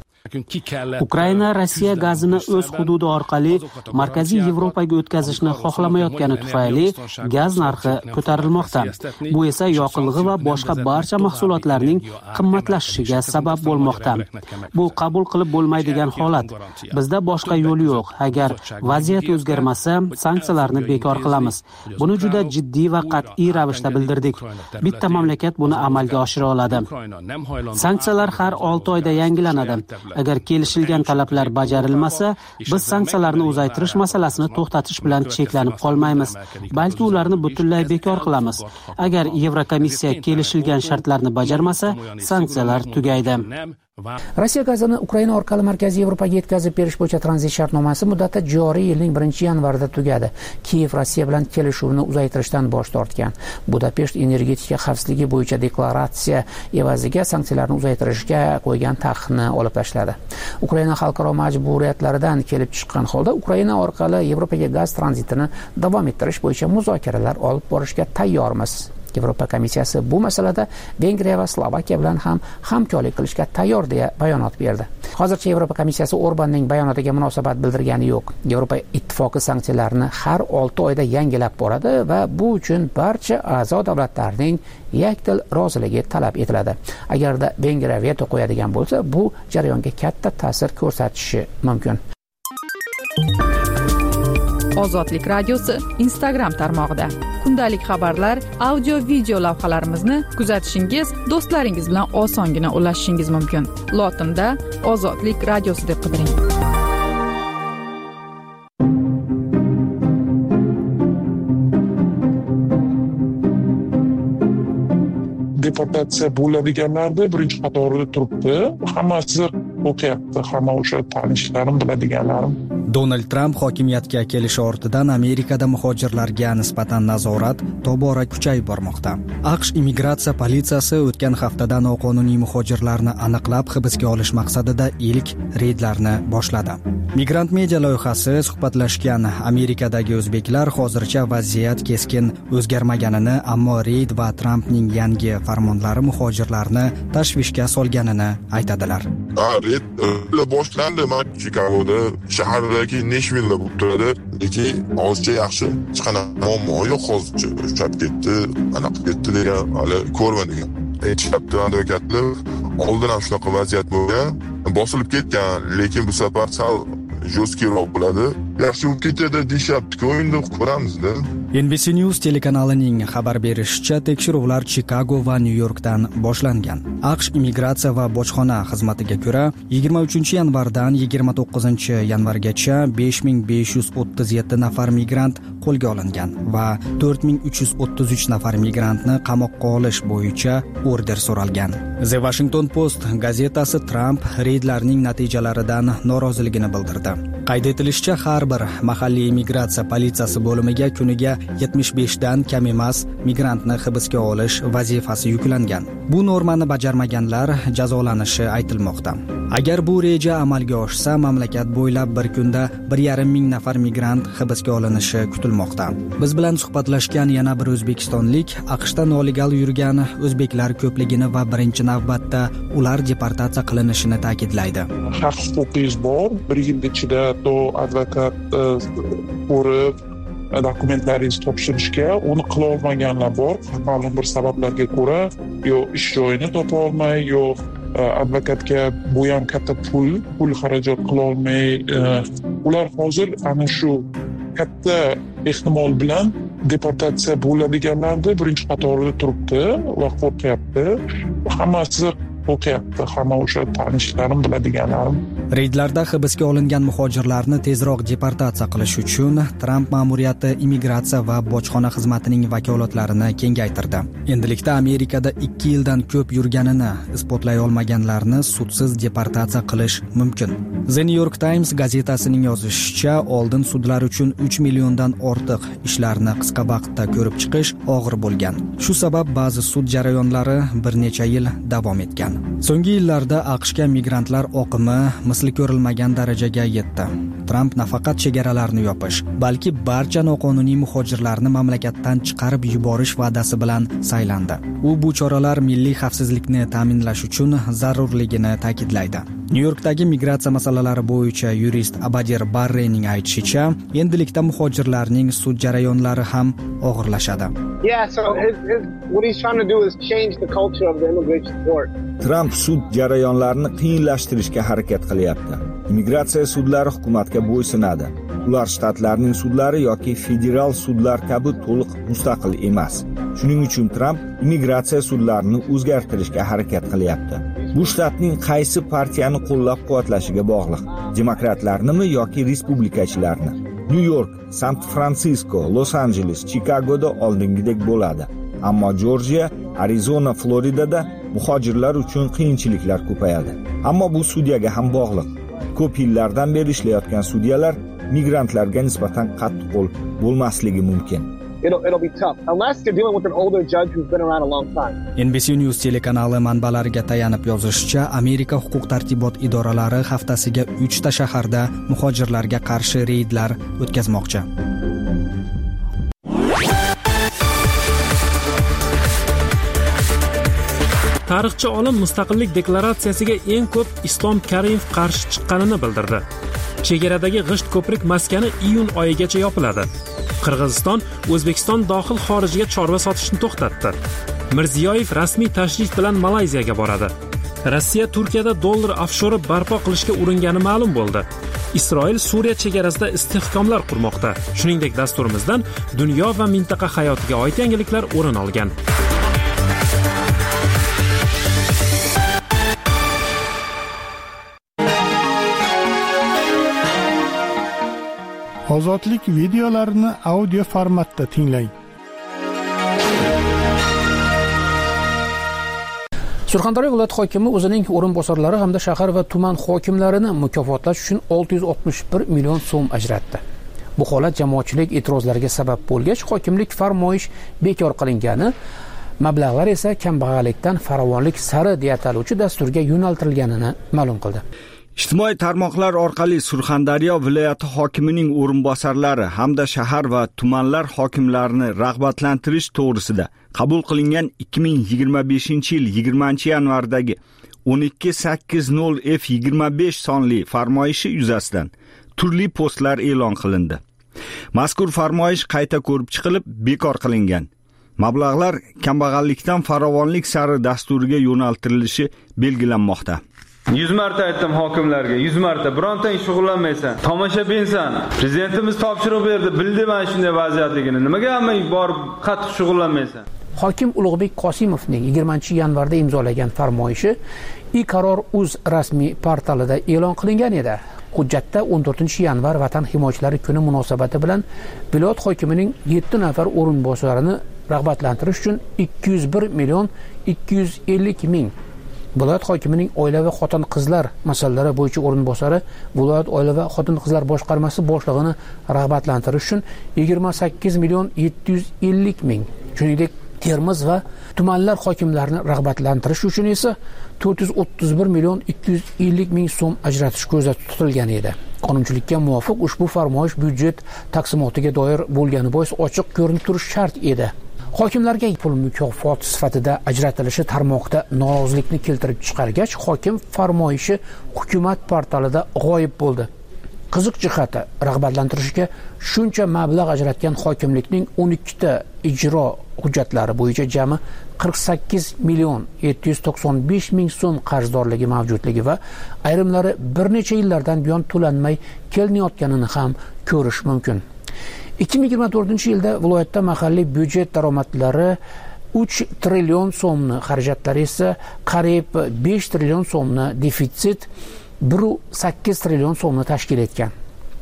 Ukraina Rossiya gazini o'z hududi orqali Markaziy Yevropaga o'tkazishni xohlamayotgani tufayli gaz narxi ko'tarilmoqda. Bu esa yoqilg'i va boshqa barcha mahsulotlarning qimmatlashishiga sabab bo'lmoqda. Bu qabul qilib bo'lmaydigan holat. Bizda boshqa yo'l yo'q. Agar vaziyat o'zgarmasa, sanksiyalarni bekor qilamiz. Buni juda jiddiy va qat'iy ravishda bildirdik. Bitta mamlakat buni amalga oshira oladi. Sanksiyalar har 6 oyda yangilanadi. Agar kelishilgan talablar bajarilmasa, biz sanksiyalarni uzaytirish masalasini to'xtatish bilan cheklanib qolmaymiz, balki ularni butunlay bekor qilamiz. Agar Yevrokomissiya kelishilgan shartlarni bajarmasa, sanksiyalar tugaydi. Rossiya gazini Ukraina orqali Markaziy Yevropaga yetkazib berish bo'yicha tranzit shartnomasi muddati joriy yilning 1-yanvarida tugadi. Kiyev Rossiya bilan kelishuvni uzaytirishdan bosh tortgan. Budapesht energetika xavfsizligi bo'yicha deklaratsiya evaziga sanksiyalarni uzaytirishga qo'ygan taqiqni olib tashladi. Ukraina xalqaro majburiyatlaridan kelib chiqqan holda Ukraina orqali Yevropaga gaz tranzitini davom ettirish bo'yicha muzokaralar olib borishga tayyormiz. Yevropa komissiyasi bu masalada Vengriya va Slovakiya bilan ham hamkorlik qilishga tayyor deya bayonot berdi. Hozircha Yevropa komissiyasi Orbanning bayonotiga munosabat bildirgani yo'q. Yevropa ittifoqi sanksiyalarni har 6 oyda yangilab boradi va bu uchun barcha a'zo davlatlarning yakdil roziligi talab etiladi. Agarda Vengriya veto qo'yadigan bo'lsa, bu jarayonga katta ta'sir ko'rsatishi mumkin. Ozodlik radiosi Instagram tarmog'ida kundalik xabarlar, audio video lavhalarimizni kuzatishingiz, do'stlaringiz bilan osongina ulashishingiz mumkin. Lotinda Ozodlik radiosi deb qidiring. Deportatsiya bo'ladiganlarda birinchi qatorida turibdi. Hammasi o'qiyapti, hamma o'sha tanishlarim, biladiganlarim. Donald Tramp hokimiyatga kelishi ortidan Amerikada muhojirlarga nisbatan nazorat tobora kuchayib bormoqda. AQSh immigratsiya politsiyasi o'tgan haftada noqonuniy muhojirlarni aniqlab hibsga olish maqsadida ilk reydlarni boshladi. Migrant media loyihasi suhbatlashgan Amerikadagi o'zbeklar hozircha vaziyat keskin o'zgarmaganini, ammo reyd va Trampning yangi farmonlari muhojirlarni tashvishga solganini aytadilar. Reyd boshlandi Chikagoda, shahardagi Nashville bo'lib turadi, lekin hozircha yaxshi hech qanaqa muammo yo'q hozircha. Uchab ketdi, anaqa ketdi degan hali ko'rmadim. Aytishyapti advokatlar, oldin ham shunaqa vaziyat bo'lgan, bosilib ketgan, lekin bu safar sal jo'skiroq bo'ladi. Yaxshi bo'lib ketadi deyapti-ku, endi ko'ramizda. NBC News telekanalining xabar berishicha, tekshiruvlar Chikago va Nyu-Yorkdan boshlangan. AQSh immigratsiya va bojxona xizmatiga ko'ra, 23-yanvardan 29-yanvargacha 5537 nafar migrant qo'lga olingan va 4333 nafar migrantni qamoqqa olish bo'yicha order so'ralgan. The Washington Post gazetasi Trump reydlarning natijalaridan noroziligini bildirdi. Qayd etilishicha, har bir mahalliy immigratsiya politsiyasi bo'limiga kuniga 75 dan kam emas migrantni hibsga olish vazifasi yuklangan. Bu normani bajarmaganlar jazolanishi aytilmoqda. Agar bu reja amalga oshsa, mamlakat bo'ylab bir kunda 1,5 ming nafar migrant hibsga olinishi kutilmoqda. Biz bilan suhbatlashgan yana bir o'zbekistonlik AQShda nolegal yurgan o'zbeklar ko'pligini va birinchi navbatda ular deportatsiya qilinishini ta'kidlaydi. Haq huquqingiz bor, bir yil ichida advokat ko'rib dokumentlaringizni topshirishga, uni qila olmaganlar bor. Ma'lum bir sabablarga ko'ra, yo ish joyini topa olmay, yo advokatga bu ham katta pul xarajat qila olmay, ular hozir ana shu katta ehtimol bilan deportatsiya bo'ladiganlarda birinchi qatorida turibdi va qo'rqyapti. Hammasi o'qiyapti, hamma o'sha tanishlarim, biladiganlarim. Reydlarda hibsga olingan muhojirlarni tezroq deportatsiya qilish uchun Tramp ma'muriyati immigratsiya va bojxona xizmatining vakolatlarini kengaytirdi. Endilikda Amerikada 2 yildan ko'p yurganini isbotlay olmaganlarni sudsiz deportatsiya qilish mumkin. The New York Times gazetasining yozishicha, oldin sudlar uchun 3 milliondan ortiq ishlarni qisqa vaqtda ko'rib chiqish og'ir bo'lgan. Shu sabab ba'zi sud jarayonlari bir necha yil davom etgan. So'nggi yillarda AQShga migrantlar oqimi misli ko'rilmagan darajaga yetdi. Tramp nafaqat chegaralarni yopish, balki barcha noqonuniy muhojirlarni mamlakatdan chiqarib yuborish va'dasi bilan saylandi. U bu choralar milliy xavfsizlikni ta'minlash uchun zarurligini ta'kidlaydi. Nyu-Yorkdagi migratsiya masalalari bo'yicha yurist Abadir Barrening aytishicha, endilikda muhojirlarning sud jarayonlari ham og'irlashadi. What he's trying to do is change the culture of the immigration court. Tramp sud jarayonlarini qiyinlashtirishga harakat qilyapti. Immigratsiya sudlari hukumatga bo'ysunadi. Ular shtatlarning sudlari yoki federal sudlar kabi to'liq mustaqil emas. Shuning uchun Tramp immigratsiya sudlarini o'zgartirishga harakat qilyapti. Bu shtatning qaysi partiyani qo'llab-quvvatlashiga bog'liq. Demokratlarnimi yoki respublikachilarni? Nyu-York, San-Fransisko, Los-Anjeles, Chikagoda oldingidek bo'ladi. Ammo Jorjiya, Arizona, Floridada muhojirlar uchun qiyinchiliklar ko'payadi. Ammo bu sudyaga ham bog'liq. Ko'p yillardan beri ishlayotgan sudyalar migrantlarga nisbatan qattiqqo'l bo'lmasligi mumkin. It'll be tough unless you're dealing with an older judge who's been around a long time. NBC News telekanali manbalariga tayanib yozishicha, Amerika huquq-tartibot idoralari haftasiga 3 ta shaharda muhojirlarga qarshi reydlar o'tkazmoqchi. Tarixchi olim Mustaqillik deklaratsiyasiga eng ko'p Islom Karimov qarshi chiqqanini bildirdi. Chegaradagi g'isht ko'prik maskani iyun oyigacha yopiladi. Qirg'iziston O'zbekiston dohil-xorijiga chorva sotishni to'xtatdi. Mirziyoyev rasmiy tashrif bilan Malayziyaga boradi. Rossiya Turkiyada dollar ofshori barpo qilishga uringani ma'lum bo'ldi. Isroil Suriya chegarasida istehkomlar qurmoqda. Shuningdek, dasturimizdan dunyo va mintaqa hayotiga oid yangiliklar o'rin olgan. Ozodlik videolarini audio formatda tinglang. Surxondaryo viloyat hokimi o'zining o'rinbosarlari hamda shahar va tuman hokimlarini mukofotlash uchun 661 million so'm ajratdi. Bu holat jamoatchilik e'tirozlariga sabab bo'lgach, hokimlik farmoyish bekor qilingani, mablag'lar esa kambag'allikdan farovonlik sari deya ataluvchi dasturga yo'naltirilganini ma'lum qildi. Ijtimoiy tarmoqlar orqali Surxondaryo viloyati hokimining o'rinbosarlari hamda shahar va tumanlar hokimlarini rag'batlantirish to'g'risida qabul qilingan 2025-yil 20-yanvardagi 1280F25 sonli farmoyishi yuzasidan turli postlar e'lon qilindi. Mazkur farmoyish qayta ko'rib chiqilib, bekor qilingan. Mablag'lar kambag'allikdan farovonlik sari dasturiga yo'naltirilishi belgilanmoqda. 100 marta aytdim hokimlarga, 100 marta birontang shug'ullanmaysan, tomoshabinsan. Prezidentimiz topshiriq berdi, bildi mana shunday vaziyatligini. Nimaga hamma borib qattiq shug'ullanmaysan? Hokim Ulug'bek Qosimovning 20-yanvarda imzolagan farmoyishi iqaror.uz rasmiy portalida e'lon qilingan edi. Hujjatda 14-yanvar Vatan himoyachilari kuni munosabati bilan viloyat hokimining 7 nafar o'rinbosarini rag'batlantirish uchun 201 million 250 ming viloyat hokimining oila va xotin-qizlar masalalari bo'yicha o'rinbosari viloyat oila va xotin-qizlar boshqarmasi boshlig'ini rag'batlantirish uchun 28 million 750 ming. Shuningdek, Termiz va tumanlar hokimlarini rag'batlantirish uchun esa 431 million 250 ming so'm ajratish ko'zda tutilgan edi. Qonunchilikka muvofiq ushbu farmoyish byudjet taqsimotiga doir bo'lgani bois ochiq ko'rinib turishi shart edi. Hokimlarga pul mukofot sifatida ajratilishi tarmoqda norozilikni keltirib chiqargach, hokim farmoyishi hukumat portalida g'oyib bo'ldi. Qiziq jihati, rag'batlantirishga shuncha mablag' ajratgan hokimlikning 12 ta ijro hujjatlari bo'yicha jami 48 million 795 ming so'm qarzdorligi mavjudligi va ayrimlari bir necha yillardan buyon to'lanmay kelinayotganini ham ko'rish mumkin. 2024-yilda viloyatda mahalliy byudjet daromadlari 3 trillion so'mni, xarajatlari esa qariyb 5 trillion so'mni, defitsit 1.8 trillion so'mni tashkil etgan.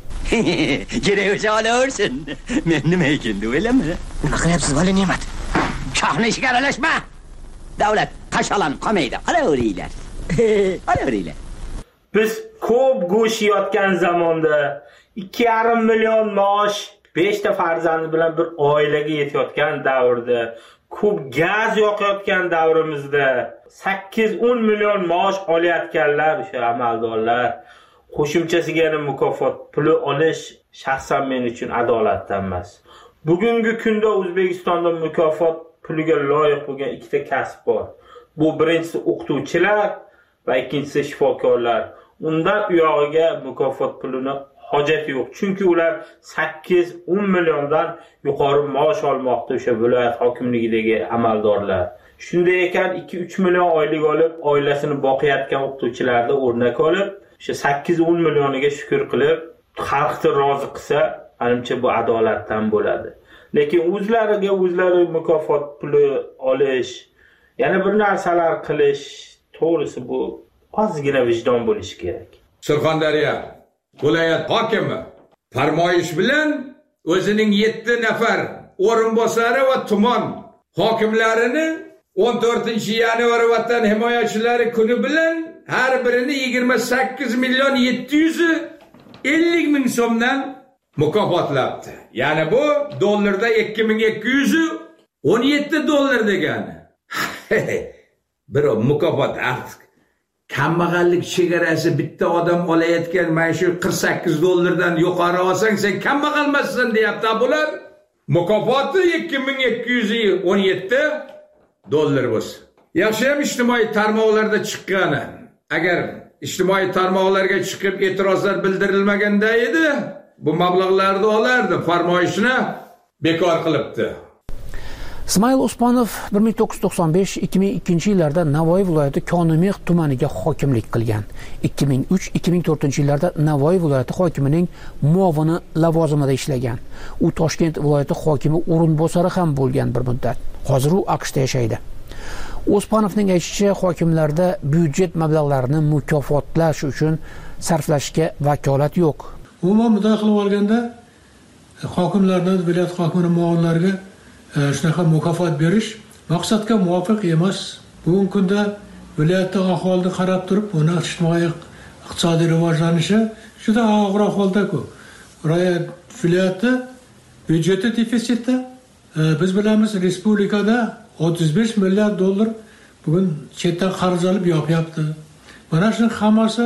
Kerak bo'lsa olaversin. Men nima ekan deb o'ylayman. Nima qilyapsiz, vali ne'mat? Shohning ishiga aralashma. Davlat qashalanib qolmaydi. Olaveringlar. Olaveringlar. Biz ko'p go'sht yotgan zamonda 2,5 million maosh 5 ta farzandi bilan bir oilaga yetayotgan davrda, ko'p gaz yoqayotgan davrimizda 8-10 million maosh olayotganlar o'sha amaldorlar qo'shimchasiga yana mukofot puli olish shaxsan men uchun adolatdan emas. Bugungi kunda O'zbekistonda mukofot puliga loyiq bo'lgan ikkita kasb bor. Bu birinchisi o'qituvchilar va ikkinchisi shifokorlar. Undan u yog'iga mukofot pulini hojati yo'q. Chunki ular 8-10 milliondan yuqori maosh olmoqda o'sha viloyat hokimligidagi amaldorlar. Shunday ekan 2-3 million oylik olib, oilasini boqayotgan o'qituvchilarni o'rnak olib, o'sha 8-10 millioniga shukr qilib, xalqni rozi qilsa, menimcha bu adolatdan bo'ladi. Lekin o'zlari mukofot puli olish, yana bir narsalar qilish To'g'risi bu ozgina vijdon bo'lishi kerak. Surxondaryo viloyat hokimi farmoyish bilan o'zining 7 nafar o'rinbosari va tuman hokimlarini 14-yanvar Vatan himoyachilari kuni bilan har birini 28.750.000 so'mdan mukofotlabdi. Ya'ni bu dollarda 2217 dollar degani. Bir mukofot artık. Kambag'allik chegarasi bitta odam olayotgan mana shu 48 dollardan yuqori olsang sen kambag'almassan deyapti bular. Mukofoti 2217 dollar bo'lsa. Yaxshi ham ijtimoiy tarmoqlarda chiqqani. Agar ijtimoiy tarmoqlarga chiqib e'tirozlar bildirilmaganda edi, bu mablag'larni olardi, farmoyishni bekor qilibdi. Ismoil Usmonov 1995-2002 yillarda Navoiy viloyati Konimix tumaniga hokimlik qilgan. 2003-2004 yillarda Navoiy viloyati hokimining muovini lavozimida ishlagan. U Toshkent viloyati hokimi o'rinbosari ham bo'lgan bir muddat. Hozir u AQShda yashaydi. Usmonovning aytishicha, hokimlarda byudjet mablag'larini mukofotlash uchun sarflashga vakolat yo'q. Umuman mudofaa qilib olganda hokimlardan viloyat hokimining muovinlariga shunaqa mukofot berish maqsadga muvofiq emas. Bugungi kunda viloyatda aholini qarab turib, uni ijtimoiy iqtisodiy rivojlanishi juda og'ir ahvolda-ku. Viloyatda byudjeti defitsitda. Biz bilamiz, respublikada 35 milliard dollar bugun chetdan qarz olib yopyapti. Mana shuning hammasi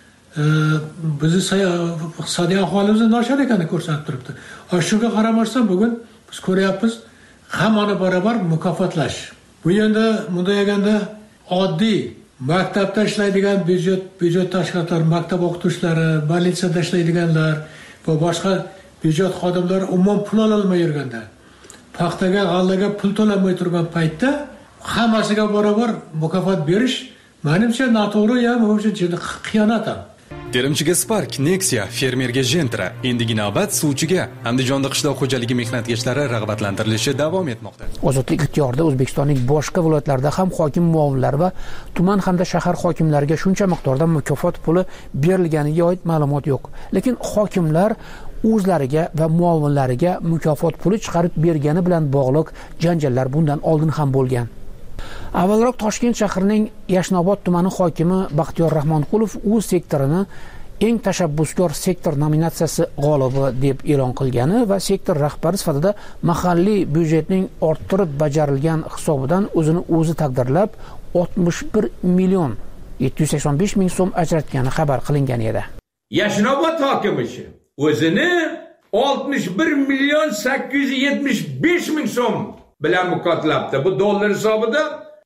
bizni iqtisodiy ahvolimizni nochor ekanini ko'rsatib turibdi. Shunga qaramasdan bugun biz ko'ryapmiz, hammani barobar mukofotlash. Bu endi bunday deganda oddiy maktabda ishlaydigan byudjet tashkilotlari, maktab o'qituvchilari, bolnitsada ishlaydiganlar va boshqa byudjet xodimlari umuman pul ololmay yurganda, paxtaga, g'allaga pul to'lamay turgan paytda hammasiga barobar mukofot berish menimcha noto'g'ri, ham o'sha xiyonat ham. Terimchiga Spark, Nexia, fermerga Gentra, endigi navbat suvchiga. Andijonda qishloq xo'jaligi mehnatgashlari rag'batlantirilishi davom etmoqda. Ozodlik ixtiyorida O'zbekistonning boshqa viloyatlarida ham hokim muovinlari va tuman hamda shahar hokimlariga shuncha miqdorda mukofot puli berilganiga oid ma'lumot yo'q. Lekin hokimlar o'zlariga va muovinlariga mukofot puli chiqarib bergani bilan bog'liq janjallar bundan oldin ham bo'lgan. Avvalroq Toshkent shahrining Yashnobod tumani hokimi Baxtiyor Rahmonqulov o'z sektorini eng tashabbuskor sektor nominatsiyasi g'olibi deb e'lon qilgani va sektor rahbari sifatida mahalliy byudjetning orttirib bajarilgan hisobidan o'zini o'zi taqdirlab 61.785.000 so'm ajratgani xabar qilingan edi. Yashnobod hokimi o'zini 61.875.000 so'm bilan mukofotlabdi. Bu dollar hisobida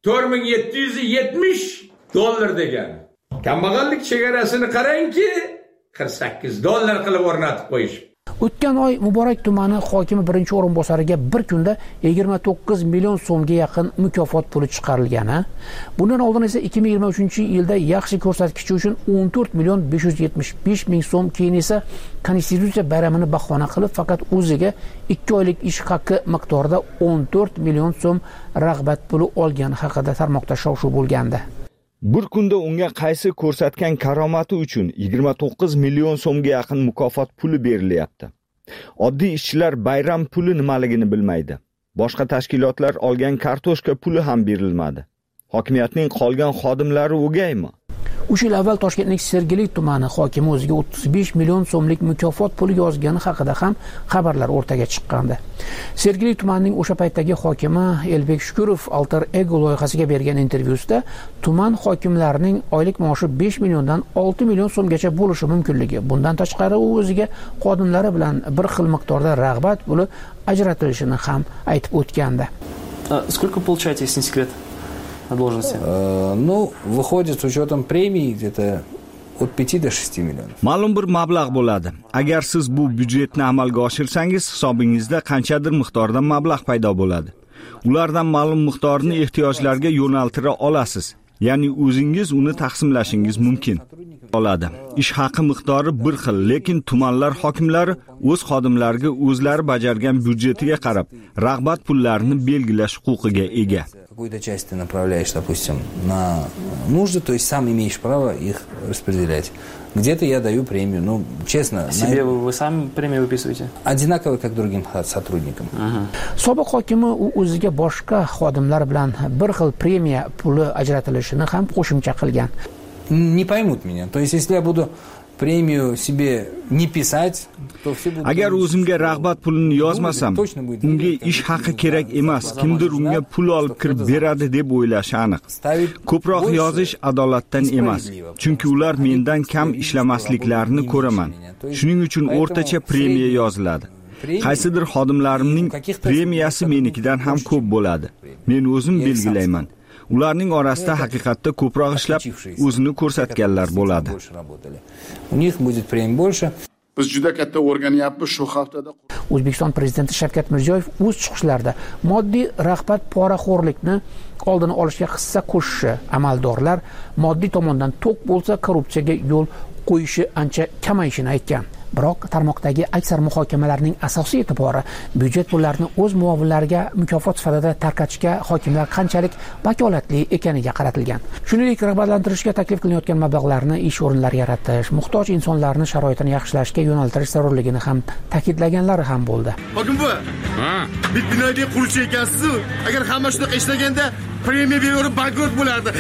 4.770 dollar degan. Kambag'allik chegarasini qarangki, 48 dollar qilib o'rnatib qo'yish. O'tgan oy Muborak tumani hokimi birinchi o'rinbosariga bir kunda 29 million so'mga yaqin mukofot puli chiqarilgani. Bundan oldin esa 2023-yilda yaxshi ko'rsatkich uchun 14.575.000 so'm, keyin esa Konstitutsiya bayramini bahona qilib faqat o'ziga 2 oylik ish haqi miqdorida 14 million so'm rag'bat puli olgani haqida tarmoqda shov-shuv bo'lgandi. Bir kunda unga qaysi ko'rsatgan karomati uchun 29 million so'mga yaqin mukofot puli berilyapti. Oddiy ishchilar bayram puli nimaligini bilmaydi. Boshqa tashkilotlar olgan kartoshka puli ham berilmadi. Hokimiyatning qolgan xodimlari o'gaymi? 3 yil avval Toshkentning Sergeli tumani hokimi o'ziga 35 million so'mlik mukofot puli yozgani haqida ham xabarlar o'rtaga chiqqandi. Sergeli tumanining o'sha paytdagi hokimi Elbek Shukurov Alter Ego loyihasiga bergan intervyusida tuman hokimlarining oylik maoshi 5 milliondan 6 million so'mgacha bo'lishi mumkinligi, bundan tashqari u o'ziga xodimlari bilan bir xil miqdorda rag'bat puli ajratilishini ham aytib o'tgandi. Сколько получаете, если не секрет? Должности? Выходит с учетом премий где-то от 5 до 6 миллионов. Ma'lum bir mablag' bo'ladi. Agar siz bu byudjetni amalga oshirsangiz, hisobingizda qanchadir miqdorda mablag' paydo bo'ladi. Ulardan ma'lum miqdorni ehtiyojlarga yo'naltira olasiz. Ya'ni o'zingiz uni taqsimlashingiz mumkin. Oladi. Ish haqi miqdori bir xil, lekin tumanlar hokimlari o'z xodimlariga o'zlari bajargan byudjetiga qarab rag'bat pullarini belgilash huquqiga ega. Какую-то часть ты направляешь, допустим, на нужды, то есть сам имеешь право их распределять. Где-то я даю премию, ну, честно. Себе вы сами премию выписываете? Одинаково, как другим сотрудникам. Sobiq hokimi o'ziga boshqa xodimlar bilan bir xil premiya puli ajratilishini ham qo'shimcha qilgan. Не поймут меня. То есть, если я буду премию себе не писать, то все будут... Agar o'zimga rag'bat pulini yozmasam, unga ish haqi kerak emas, kimdir unga pul olib kirib beradi deb o'ylashi aniq. Ko'proq yozish adolatdan emas, chunki ular mendan kam ishlamasliklarini ko'raman. Shuning uchun o'rtacha premiya yoziladi. Qaysidir xodimlarimning premiyasi menikidan ham ko'p bo'ladi. Men o'zim belgilayman. Ularning orasida haqiqatda ko'proq ishlab, o'zini ko'rsatganlar bo'ladi. У них будет премия больше. Biz juda katta o'rganyapmiz shu haftada. O'zbekiston prezidenti Shavkat Mirziyoyev o'z chiqishlarida moddiy rag'bat poraxo'rlikni oldini olishga hissa qo'shishi, amaldorlar moddiy tomondan to'q bo'lsa korrupsiyaga yo'l qo'yishi ancha kamayishini aytgan. Biroq tarmoqdagi aksar muhokamalarning asosiy e'tibori byudjet pullarini o'z muovinlariga mukofot sifatida tarqatishga hokimlar qanchalik vakolatli ekaniga qaratilgan. Shuningdek, rag'batlantirishga taklif qilinayotgan mablag'larni ish o'rinlari yaratish, muhtoj insonlarni sharoitini yaxshilashga yo'naltirish zarurligini ham ta'kidlaganlari ham bo'ldi. Hokim buva, binoga quruvchi ekansiz-ku. Agar hamma shunaqa ishlaganda premiya berib bankrot bo'lardi.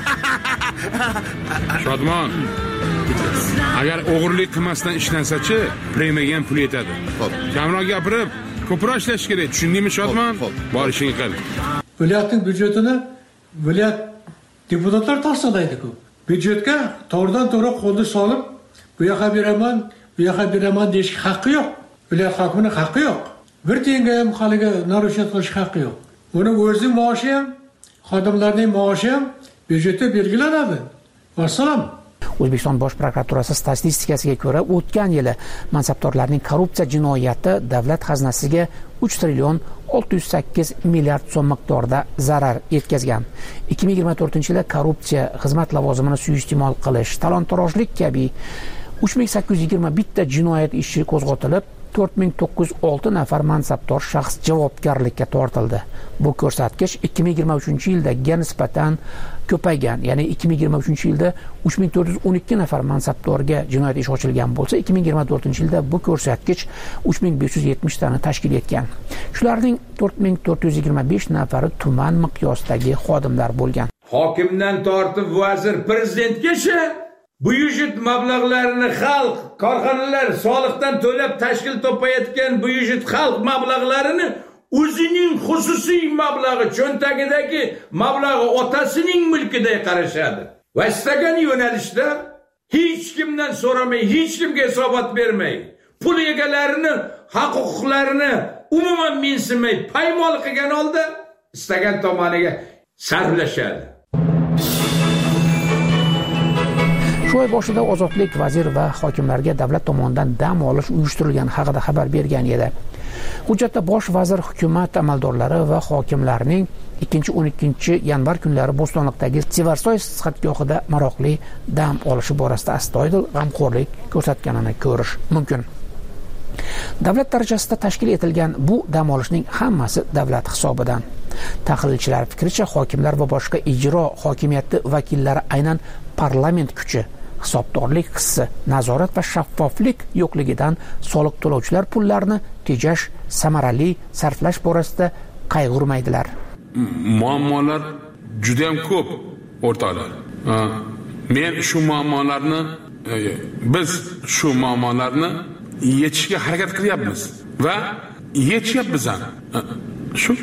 Shodmon, agar o'g'irlik qilmasdan ishlansa-chi, premiyaga ham pul yetadi. Kamroq gapirib, ko'proq ishlash kerak. Tushundingmi, Shodmon? Bor ishingni qil. Viloyatning byudjetini viloyat deputatlar tasdiqlaydi-ku. Byudjetga to'g'ridan-to'g'ri qo'lni solib, bu yoqqa beraman deyish haqqi yo'q. Viloyat hokimining haqqi yo'q. Bir tenga ham haliga narushat qilish haqqi yo'q. Uning o'zining maoshi ham, xodimlarning maoshi ham byudjetda belgilanadi. Vassalom. O'zbekiston Bosh prokuraturasi statistikasiga ko'ra, o'tgan yili mansabdorlarning korrupsiya jinoyati davlat xazinasiga 3 trillion 608 milliard so'm miqdorida zarar yetkazgan. 2024-yilda korrupsiya, xizmat lavozimini suiiste'mol qilish, talon-torojlik kabi 3821 ta jinoyat ishi qo'zg'atilib, 4906 nafar mansabdor shaxs javobgarlikka tortildi. Bu ko'rsatkich 2023-yildagiga nisbatan ko'paygan. Ya'ni 2023-yilda 3412 nafar mansabdorga jinoyat ishi ochilgan bo'lsa, 2024-yilda bu ko'rsatkich 3570 tani tashkil etgan. Shularning 4425 nafari tuman miqyosidagi xodimlar bo'lgan. Hokimdan tortib vazir prezidentgacha byudjet mablag'larini xalq, korxonalar soliqdan to'lab tashkil topayotgan byudjet xalq mablag'larini o'zining xususiy mablag'i, cho'ntagidagi mablag'i otasining mulkiday qarashadi. Va istagan yo'nalishda hech kimdan so'ramay, hech kimga hisobot bermay, pul egalarini, haq-huquqlarini umuman mensimay, paymol qilgan holda istagan tomoniga sarflashadi. Shu oy boshida Ozodlik vazir va hokimlarga davlat tomonidan dam olish uyushtirilgani haqida xabar bergan edi. Hujjatda bosh vazir hukumat amaldorlari va hokimlarning 2-12 yanvar kunlari Bo'stonliqdagi Sevarsoy sihatgohida maroqli dam olishi borasida astoydil g'amxo'rlik ko'rsatganini ko'rish mumkin. Davlat darajasida tashkil etilgan bu dam olishning hammasi davlat hisobidan. Tahlilchilar fikricha, hokimlar va boshqa ijro hokimiyati vakillari aynan parlament kuchi, hisobdorlik hissi, nazorat va shaffoflik yo'qligidan soliq to'lovchilar pullarini tejash, samarali sarflash borasida qayg'urmaydilar. Muammolar juda ham ko'p o'rtoqlar. Men shu muammolarni biz shu muammolarni yechishga harakat qilyapmiz va yechyapmiz ham. Shu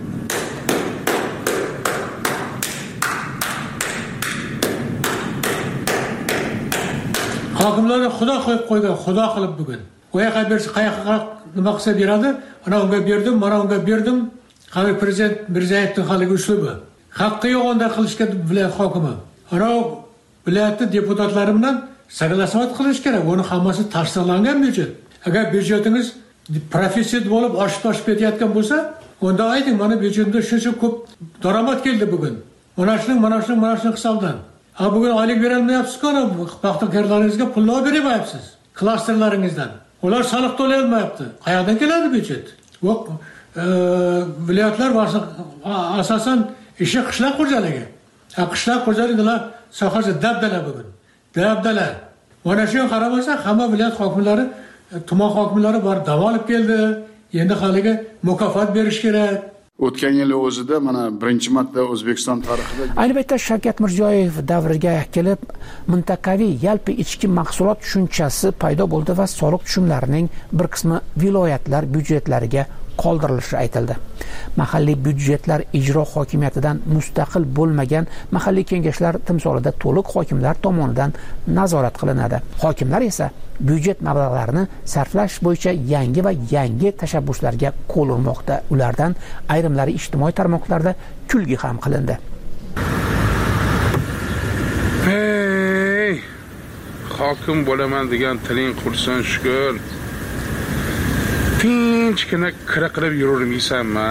hokimlarni xudo qo'yib qo'ygan, xudo qilib bugun. Qo'yaqa bersa, qayoqqa nima qilsa beradi, ana unga berdim, mana unga berdim. Hali prezident Mirziyoyevning haligi uslubi. Haqqi yo'q unda qilishga viloyat hokimi. Ana viloyatning deputatlari bilan saglasovat qilish kerak. Uni hammasi tasdiqlangan byudjet. Agar byudjetingiz profitsit bo'lib oshib ketayotgan bo'lsa, unda ayting, mana byudjetda shuncha ko'p daromad keldi bugun. mana shuning hisobdan. Bugun oylik berilmayapsiz-ku, paxtakorlaringizga pulni olib bermayapsiz. Klasterlaringizdan. Ular soliq to'lay olmayapti. Qayerdan keladi byudjet? Viloyatlar asosan ishi qishloq xo'jaligi. Qishloq xo'jaligilar sohasi dabdala bugun. Dabdala. Mana shu qaramasa hamma viloyat hokimlari, tuman hokimlari bor dam olib keldi. Endi haliga mukofot berish kerak. O'tgan yil o'zida mana birinchi marta O'zbekiston tarixida ayni paytda Shavkat Mirziyoyev davriga kelib mintaqaviy yalpi ichki mahsulot tushunchasi paydo bo'ldi va soliq tushumlarining bir qismi viloyatlar byudjetlariga qoldirilishi aytildi. Mahalliy byudjetlar ijro hokimiyatidan mustaqil bo'lmagan mahalliy kengashlar timsolida to'liq hokimlar tomonidan nazorat qilinadi. Hokimlar esa byudjet mablag'larini sarflash bo'yicha yangi tashabbuslarga qo'l urmoqda. Ulardan ayrimlari ijtimoiy tarmoqlarda kulgi ham qilindi. Hey, hokim bo'laman degan tiling qursin shukr. Tinchgina kira qilib yuravermaysanmi?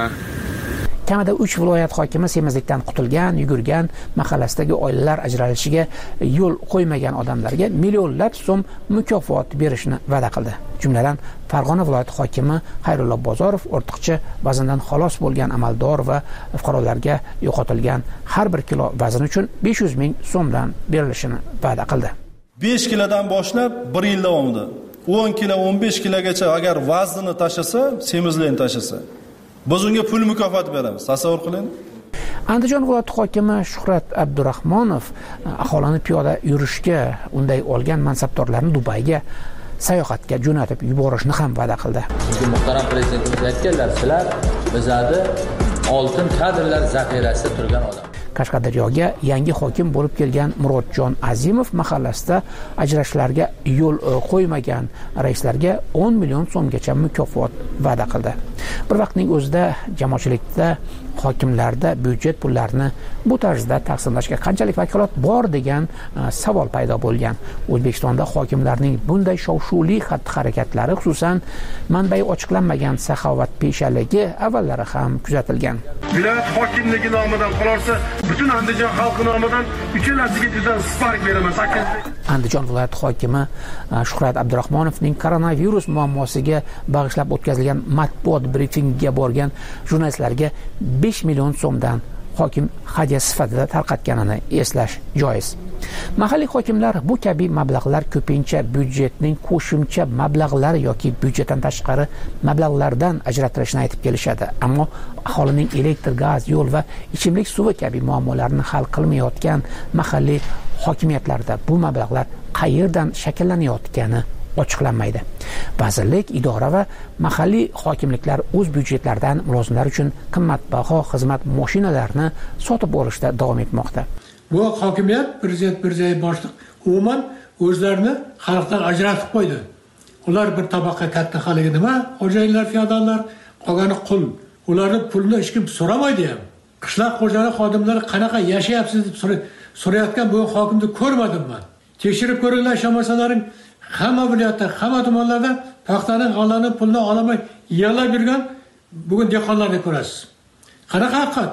Kamida 3 viloyat hokimi semizlikdan qutulgan, yugurgan, mahallasidagi oilalar ajralishiga yo'l qo'ymagan odamlarga millionlab so'm mukofot berishni va'da qildi. Jumladan, Farg'ona viloyati hokimi Xayrullo Bozorov ortiqcha vazndan xalos bo'lgan amaldor va fuqarolarga yo'qotilgan har 1 kilo vazn uchun 500 ming so'mdan berilishini va'da qildi. 5 kilodan boshlab 1 yil davomida 10 kilo, 15 kilogacha agar vaznini tashasa, semizlikni tashasa, biz unga pul mukofot beramiz. Tasavvur qiling. Andijon viloyati hokimi Shuhrat Abdurahmonov aholini piyoda yurishga unday olgan mansabdorlarni Dubayga sayohatga jo'natib yuborishni ham va'da qildi. Chunki muhtaram prezidentimiz aytganlar, sizlar bizada oltin kadrlar zaxirasida turgan odam. Qashqadaryoga yangi hokim bo'lib kelgan Murodjon Azimov mahallasida ajrashlarga yo'l qo'ymagan raislarga 10 million so'mgacha mukofot va'da qildi. Bir vaqtning o'zida jamoatchilikda hokimlarda byudjet pullarini bu tarzda taqsimlashga qanchalik vakolat bor degan savol paydo bo'lgan. O'zbekistonda hokimlarning bunday shov-shuvli xatti-harakatlari, xususan manbai ochiqlanmagan saxovatpeshaligi avvallari ham kuzatilgan. Viloyat hokimligi nomidan qolsa, butun Andijon xalqi nomidan uchalasiga juda spark beraman. Andijon viloyati hokimi Shuhrat Abdurahmonovning koronavirus muammosiga bag'ishlab o'tkazilgan matbuot brifingiga borgan jurnalistlarga 5 million so'mdan hokim hadya sifatida tarqatganini eslash joiz. Mahalliy hokimlar bu kabi mablag'lar ko'pincha byudjetning qo'shimcha mablag'lari yoki byudjetdan tashqari mablag'lardan ajratilishini aytib kelishadi. Ammo aholining elektr, gaz, yo'l va ichimlik suvi kabi muammolarini hal qilmayotgan mahalliy hokimiyatlarda bu mablag'lar qayerdan shakllanayotgani ochiqlanmaydi. Vazirlik, idora va mahalliy hokimliklar o'z byudjetlaridan mulozimlar uchun qimmatbaho xizmat mashinalarini sotib olishda davom etmoqda. Bu hokimiyat prezident Mirziyoyev boshliq umuman o'zlarini xalqdan ajratib qo'ydi. Ular bir tabaqqa katta xalqi nima? Xo'jayinlar, feodallar, qolgani qul. Ularni pulni hech kim so'ramaydi ham. Qishloq xo'jalik xodimlari qanaqa yashayapsiz deb so'rayotgan bu hokimni ko'rmadim men. Tekshirib ko'ringlar, shamasalaring hamma viloyatda, hamma tumanlarda paxtaning g'allani pulni olamay yig'lab yurgan bugun dehqonlarni ko'rasiz. Qanaqa haqiqat?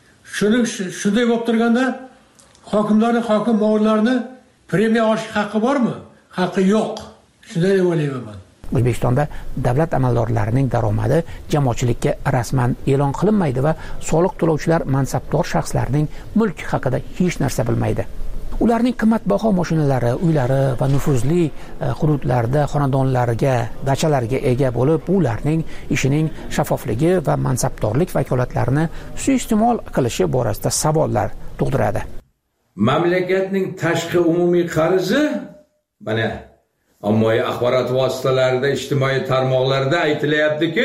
Shunday bo'lib turganda hokimlarning, hokim o'g'illarni premiya olish haqqi bormi? Haqqi yo'q. Shunday deb o'ylayman. O'zbekistonda davlat amaldorlarining daromadi jamoatchilikka rasman e'lon qilinmaydi va soliq to'lovchilar mansabdor shaxslarning mulki haqida hech narsa bilmaydi. Ularning qimmatbaho mashinalari, uylari va nufuzli hududlarda xonadonlariga, dachalarga ega bo'lib, ularning ishining shaffofligi va mansabdorlik vakolatlarini suiiste'mol qilishi borasida savollar tug'diradi. Mamlakatning tashqi umumiy qarzi mana ommaviy axborot vositalarida, ijtimoiy tarmoqlarda aytilyaptiki,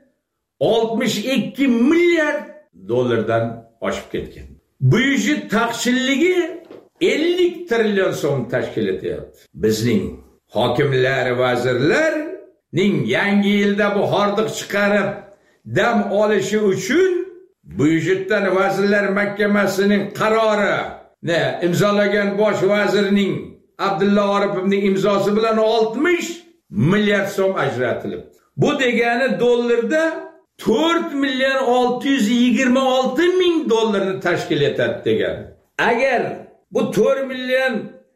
62 milliard dollardan oshib ketgan. Byudjet taqchilligi 50 trillion so'm tashkil etyapti. Bizning hokimlar, vazirlarning yangi yilda bu hordiq chiqarib dam olishi uchun byudjetdan Vazirlar Mahkamasining qarori imzolagan bosh vazirning Abdulla Oripovning imzosi bilan 60 milliard so'm ajratilibdi. Bu degani dollarda 4 milyon 626 ming dollarni tashkil etadi degan. Agar bu 4 milyon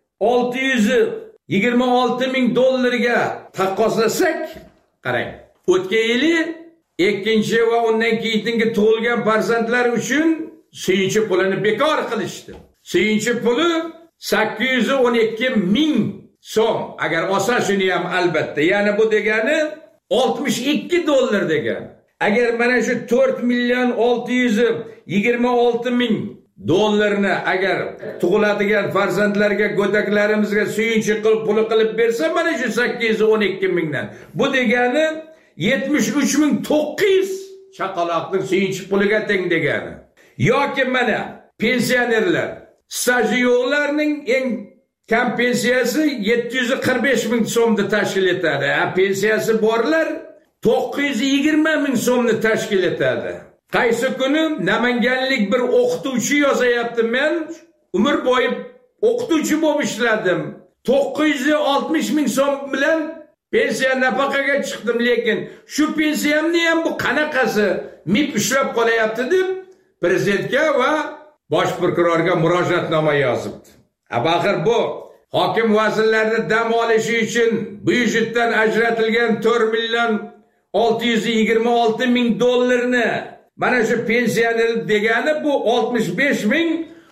626 ming dollarga taqqoslasak, qarang. O'tgan yili ikkinchi va undan keyingi tug'ilgan farzandlar uchun suyunchi pulini bekor qilishdi. Suyunchi puli 812 ming so'm. Agar olsa shuni ham albatta. Ya'ni bu degani 62 dollar degani. Agar mana shu 4 milyon 626 ming dollarni agar tug'iladigan farzandlarga, go'daklarimizga suyunchi puli qilib bersa, mana shu 812 mingdan. Bu degani 73.900 chaqaloqning suyunchi puliga teng degani. Yoki mana pensionerlar, staji yo'qlarning eng kam pensiyasi 745 ming so'mni tashkil etadi. Pensiyasi borlar 920 ming so'mni tashkil etadi. Qaysi kuni namanganlik bir o'qituvchi yozayapti, men umr bo'yi o'qituvchi bo'lib ishladim. 960 ming so'm bilan pensiya nafaqaga chiqdim, lekin shu pensiyamni ham bu qanaqasi mib ushlab qolyapti deb prezidentga va bosh prokurorga murojaatnoma yozibdi. Axir bu hokim vazirlarni dam olishi uchun byudjetdan ajratilgan 4 milyon 626 ming dollarni mana shu pensioner degani bu 65 ming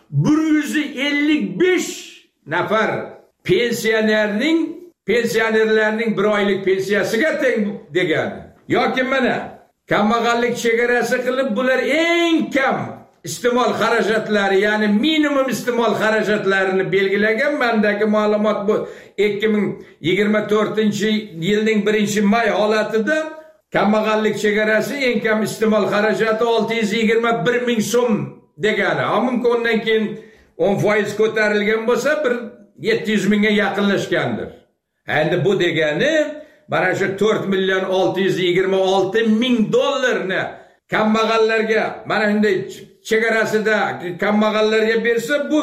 155 nafar pensionerlarning bir oylik pensiyasiga teng degani. Yoki mana kambag'allik chegarasi qilib bular eng kam iste'mol xarajatlari, ya'ni minimum iste'mol xarajatlarini belgilagan. Mendagi ma'lumot bu 2024-yilning 1-may holatida kambag'allik chegarasi eng kam iste'mol xarajati 621 ming so'm degani. Mumkin undan keyin 10% ko'tarilgan bo'lsa, bir 700 mingga yaqinlashgandir. Endi bu degani mana shu 4 milyon 626 ming dollarni kambag'allarga, mana shunday chegarasida kambag'allarga bersa, bu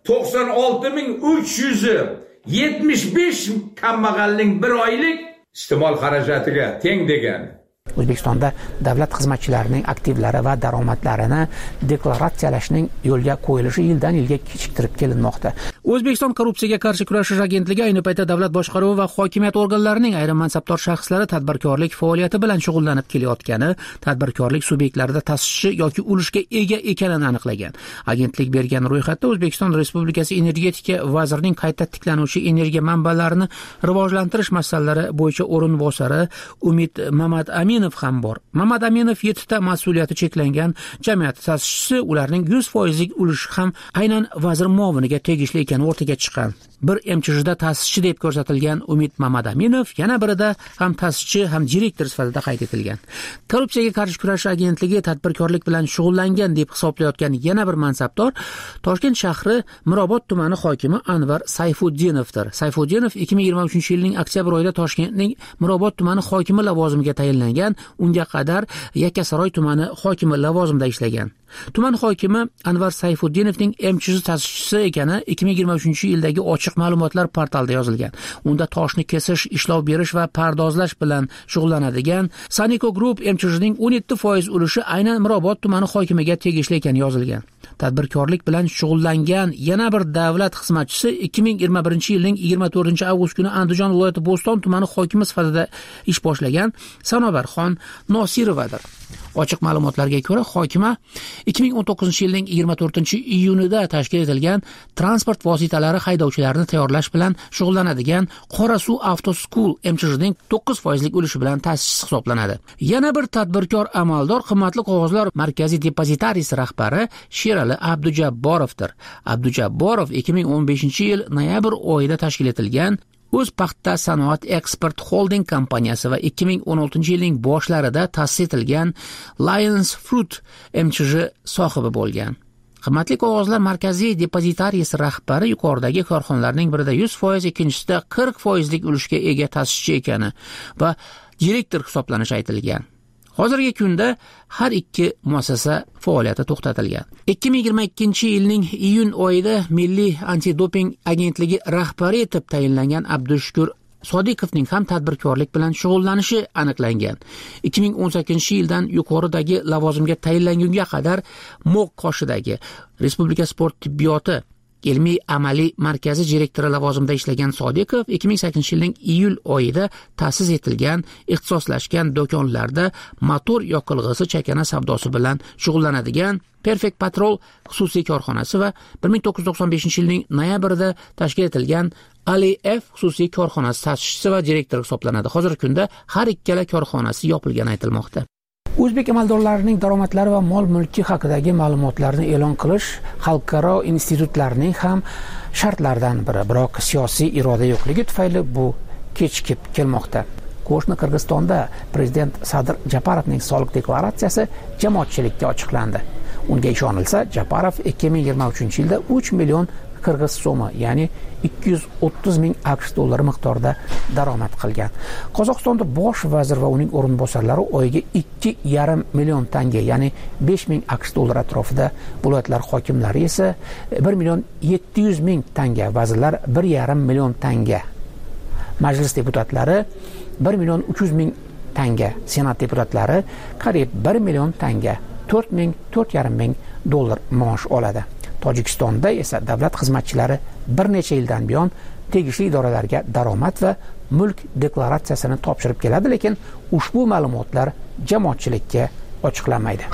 96.375 kambag'alning bir oylik iste'mol xarajatiga teng degani. O'zbekistonda davlat xizmatchilarining aktivlari va daromadlarini deklaratsiyalashning yo'lga qo'yilishi yildan yilga kechiktirib kelinmoqda. O'zbekiston korrupsiyaga qarshi kurashish agentligi ayni paytda davlat boshqaruvi va hokimiyat organlarining ayrim mansabdor shaxslari tadbirkorlik faoliyati bilan shug'ullanib kelayotgani, tadbirkorlik subyektlarida ta'sischi yoki ulushga ega ekanini aniqlagan. Agentlik bergan ro'yxatda O'zbekiston Respublikasi energetika vazirining qayta tiklanuvchi energiya manbalarini rivojlantirish masalalari bo'yicha o'rinbosari Umid Mamadaminov ham bor. Mamadaminov 7 ta mas'uliyati cheklangan jamiyat ta'sischisi, ularning 100% ulushi ham aynan vazir muoviniga tegishli ekani o'rtaga chiqqan. Bir MCHda ta'sischi deb ko'rsatilgan Umid Mamadaminov yana birida ham ta'sischi ham direktor sifatida qayd etilgan. Korrupsiyaga qarshi kurashish agentligi tadbirkorlik bilan shug'ullangan deb hisoblayotgan yana bir mansabdor Toshkent shahri Mirobod tumani hokimi Anvar Sayfuddinovdir. Sayfuddinov 2023-yilning oktyabr oyida Toshkentning Mirobod tumani hokimi lavozimiga tayinlangan, unga qadar Yakkasaroy tumani hokimi lavozimida ishlagan. Tuman hokimi Anvar Sayfuddinovning MCH ta'sischisi ekani 2023-yildagi ochiq ma'lumotlar portalida yozilgan. Unda toshni kesish, ishlov berish va pardozlash bilan shug'ullanadigan Saniko Group MCHning 17% ulushi aynan Mirobod tumani hokimiga tegishli ekani yozilgan. Tadbirkorlik bilan shug'ullangan yana bir davlat xizmatchisi 2021-yilning 24-avgust kuni Andijon viloyati Bo'ston tumani hokimi sifatida ish boshlagan Sanobarxon Nosirovadir. Ochiq ma'lumotlarga ko'ra, hokima 2019-yilning 24-iyunida tashkil etilgan transport vositalari haydovchilarini tayyorlash bilan shug'ullanadigan Qorasuv Auto School MCHning 9% ulushi bilan ta'sischisi hisoblanadi. Yana bir tadbirkor amaldor qimmatli qog'ozlar markaziy depozitariyasi rahbari Sherali Abdujabborovdir. Abdujabborov 2015-yil noyabr oyida tashkil etilgan O'z paxta sanoat eksport holding kompaniyasi va 2016-yilning boshlarida ta'sis etilgan Lions Fruit MCH sohibi bo'lgan. Qimmatli qog'ozlar markaziy depozitariyasi rahbari yuqoridagi korxonalarning birida 100%, ikkinchisida 40% ulushga ega ta'sischi ekani va direktor hisoblanishi aytilgan. Hozirgi kunda har ikki muassasa faoliyati to'xtatilgan. 2022-yilning iyun oyida Milliy antidoping agentligi rahbari etib tayinlangan Abdushukur Sodiqovning ham tadbirkorlik bilan shug'ullanishi aniqlangan. 2018-yildan yuqoridagi lavozimga tayinlangunga qadar MOQ qoshidagi Respublika sport tibbiyoti ilmiy amaliy markazi direktori lavozimida ishlagan Sodiqov 2008-yilning iyul oyida ta'sis etilgan ixtisoslashgan do'konlarda motor yoqilg'isi chakana savdosi bilan shug'ullanadigan Perfect Patrol xususiy korxonasi va 1995-yilning noyabrida tashkil etilgan Ali F xususiy korxonasi ta'sischisi va direktori hisoblanadi. Hozirgi kunda har ikkala korxonasi yopilgani aytilmoqda. O'zbek amaldorlarining daromadlari va mol-mulki haqidagi ma'lumotlarni e'lon qilish xalqaro institutlarning ham shartlaridan biri, biroq siyosiy iroda yo'qligi tufayli bu kechikib kelmoqda. Qo'shni Qirg'izistonda prezident Sadir Japarovning soliq deklaratsiyasi jamoatchilikka ochiqlandi. Unga ishonilsa, Japarov 2023-yilda 3 million qirg'iz so'mi, ya'ni 230 ming AQSh dollari miqdorida daromad qilgan. Qozog'istonda bosh vazir va uning o'rinbosarlari oyiga 2,5 million tanga, ya'ni 5 ming AQSh dollari atrofida, viloyatlar hokimlari esa 1 million 700 ming tanga, vazirlar 1,5 million tanga. Majlis deputatlari 1 million 300 ming tanga, senat deputatlari qariyb 1 million tanga, 4,5 ming dollar maosh oladi. Tojikistonda esa davlat xizmatchilari bir necha yildan buyon tegishli idoralarga daromad va mulk deklaratsiyasini topshirib keladi, lekin ushbu ma'lumotlar jamoatchilikka ochiqlanmaydi.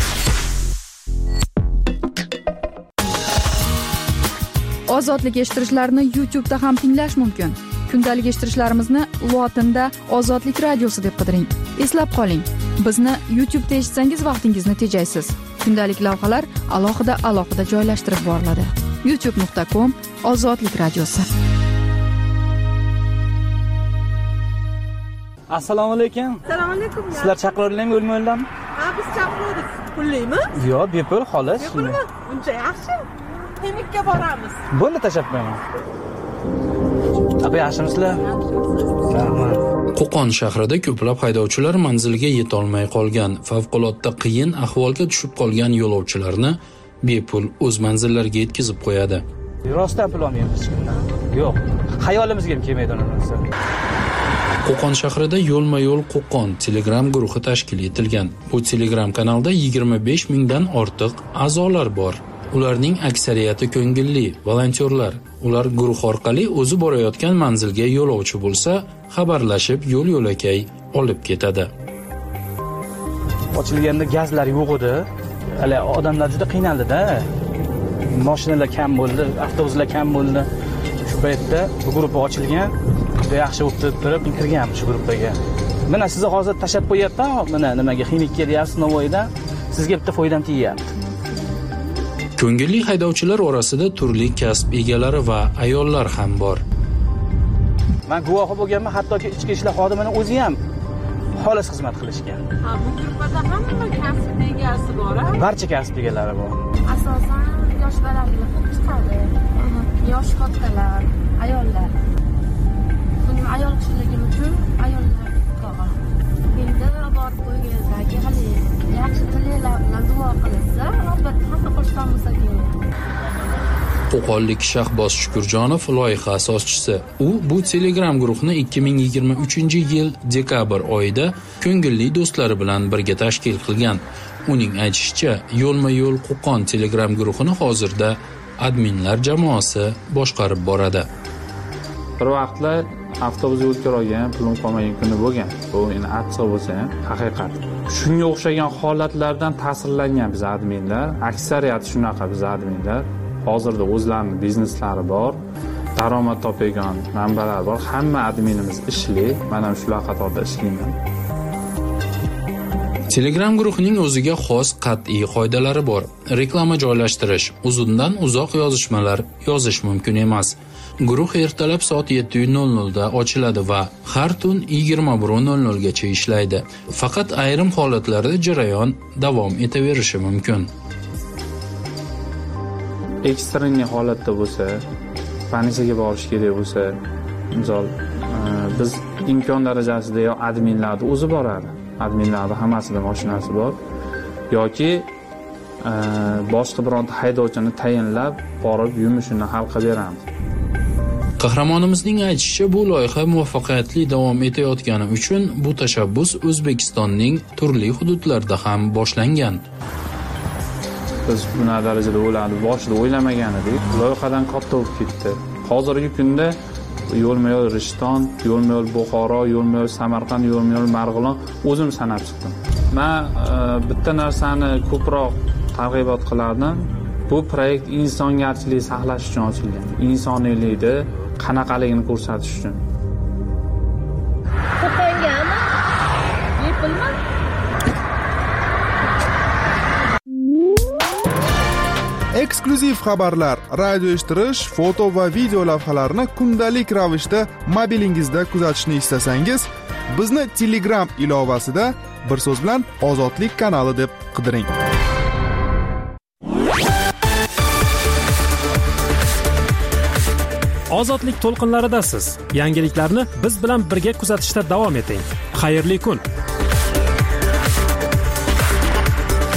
Ozodlik eshittirishlarni YouTube'da ham tinglash mumkin. Kundalik eshittirishlarimizni lotinda Ozodlik radiosi deb qidiring. Eslab qoling, bizni YouTube'da eshitsangiz vaqtingizni tejaysiz. Kundalik lavhalar alohida joylashtirib boriladi. youtube.com/Ozodlik radiosi. Assalomu alaykum. Assalomu alaykum. Sizlar chaqirganlarmi o'lmaylarmi? Ha, biz chaqirdik. Pullimi? Yo'q, bepul xolos. Bepulmi? Uncha yaxshi. Klinikka boramiz. Bo'ldi, tashlab qo'yaman. Abi, yaxshimisizlar? Qo'qon shahrida ko'plab haydovchilar manziliga yeta olmay qolgan, favqulodda qiyin ahvolga tushib qolgan yo'lovchilarni bepul o'z manzillariga yetkazib qo'yadi. Rostdan pul olmaymiz hech kimdan. Yo'q, xayolimizga ham kelmaydi uni narsa. Qo'qon shahrida yo'lma-yo'l Qo'qon Telegram guruhi tashkil etilgan. Bu Telegram kanalda 25 mingdan ortiq a'zolar bor. Ularning aksariyati ko'ngilli volontyorlar. Ular guruh orqali o'zi borayotgan manzilga yo'lovchi bo'lsa, xabarlashib yo'l-yo'lakay olib ketadi. Ochilganda gazlar yo'q edi. Hali odamlar juda qiynaldi-da. Mashinalar kam bo'ldi, avtobuslar kam bo'ldi. Shu paytda bu guruh ochilgan, juda yaxshi o'tib turib kirganman shu guruhga. Mana sizni hozir tashab qo'yapman, mana nimaga xinik kelyapsiz Navoiydan. Sizga bitta foydam tegyapti. Ko'ngilli haydovchilar orasida turli kasb egalari va ayollar ham bor. Men guvohi bo'lganman, hattoki ichki ishlar xodimining o'zi ham xolis xizmat qilishgan. Ha, bu guruhda hamma kasb egasi bor-a? Barcha kasb egalari bor. Asosan yosh bolalar chiqadi. Yosh kattalar, ayollar. Buning ayol kishiligim uchun ayollar qolgan. Endi borib qo'ygandagi hali yaxshi tillar bilan duo qilsa, albatta hamma xursand bo'lsa kerak. Qo'qonlik Shahboz Shukurjonov loyiha asoschisi. U bu Telegram guruhini 2023-yil dekabr oyida ko'ngilli do'stlari bilan birga tashkil qilgan. Uning aytishicha, yo'lma-yo'l Qo'qon Telegram guruhini hozirda adminlar jamoasi boshqarib boradi. Bir vaqtlar avtobusga o'tkirolgan, pulim qolmagan kuni bo'lgan. Bu endi achchiq bo'lsa ham haqiqat. Shunga o'xshagan holatlardan ta'sirlangan biz adminlar, aksariyati shunaqa biz adminlar. Hozirda o'zlarining bizneslari bor, daromad topadigan manbalar bor. Hamma adminimiz ishli, men ham shular qatorida ishlayman. Telegram guruhining o'ziga xos qat'iy qoidalari bor. Reklama joylashtirish, uzundan uzoq yozishmalar yozish mumkin emas. Guruh ertalab soat 7:00 da ochiladi va har tun 21:00 gacha ishlaydi. Faqat ayrim holatlarda jarayon davom etaverishi mumkin. Ekstreniy holatda bo'lsa, politsiyaga borish kerak bo'lsa, misol biz imkon darajasida yo adminlarni o'zi boradi. Adminlarda hammasida mashinasi bor yoki boshqa bironta haydovchini tayinlab borib yumushini hal qilib beramiz. Qahramonimizning aytishicha, bu loyiha muvaffaqiyatli davom etayotgani uchun bu tashabbus O'zbekistonning turli hududlarida ham boshlangan. Biz bunaqa darajada o'yladik, boshida o'ylamagan edik. Loyihadan katta bo'lib ketdi. Hozirgi kunda yo'lma-yo'l Rishton, yo'lma-yo'l Buxoro, yo'lma-yo'l Samarqand, yo'lma-yo'l Marg'ilon o'zim sanab chiqdim. Men bitta narsani ko'proq targ'ibot qilardim. Bu proyekt insongarchilik saqlash uchun ochilgan. Insoniylikni qanaqaligini ko'rsatish uchun. Qo'qongami? Yepilmi? Eksklyuziv xabarlar, radio eshittirish, foto va video lavhalarni kundalik ravishda mobilingizda kuzatishni istasangiz, bizni Telegram ilovasida bir so'z bilan Ozodlik kanali deb qidiring. Ozodlik to'lqinlaridasiz. Yangiliklarni biz bilan birga kuzatishda davom eting. Xayrli kun.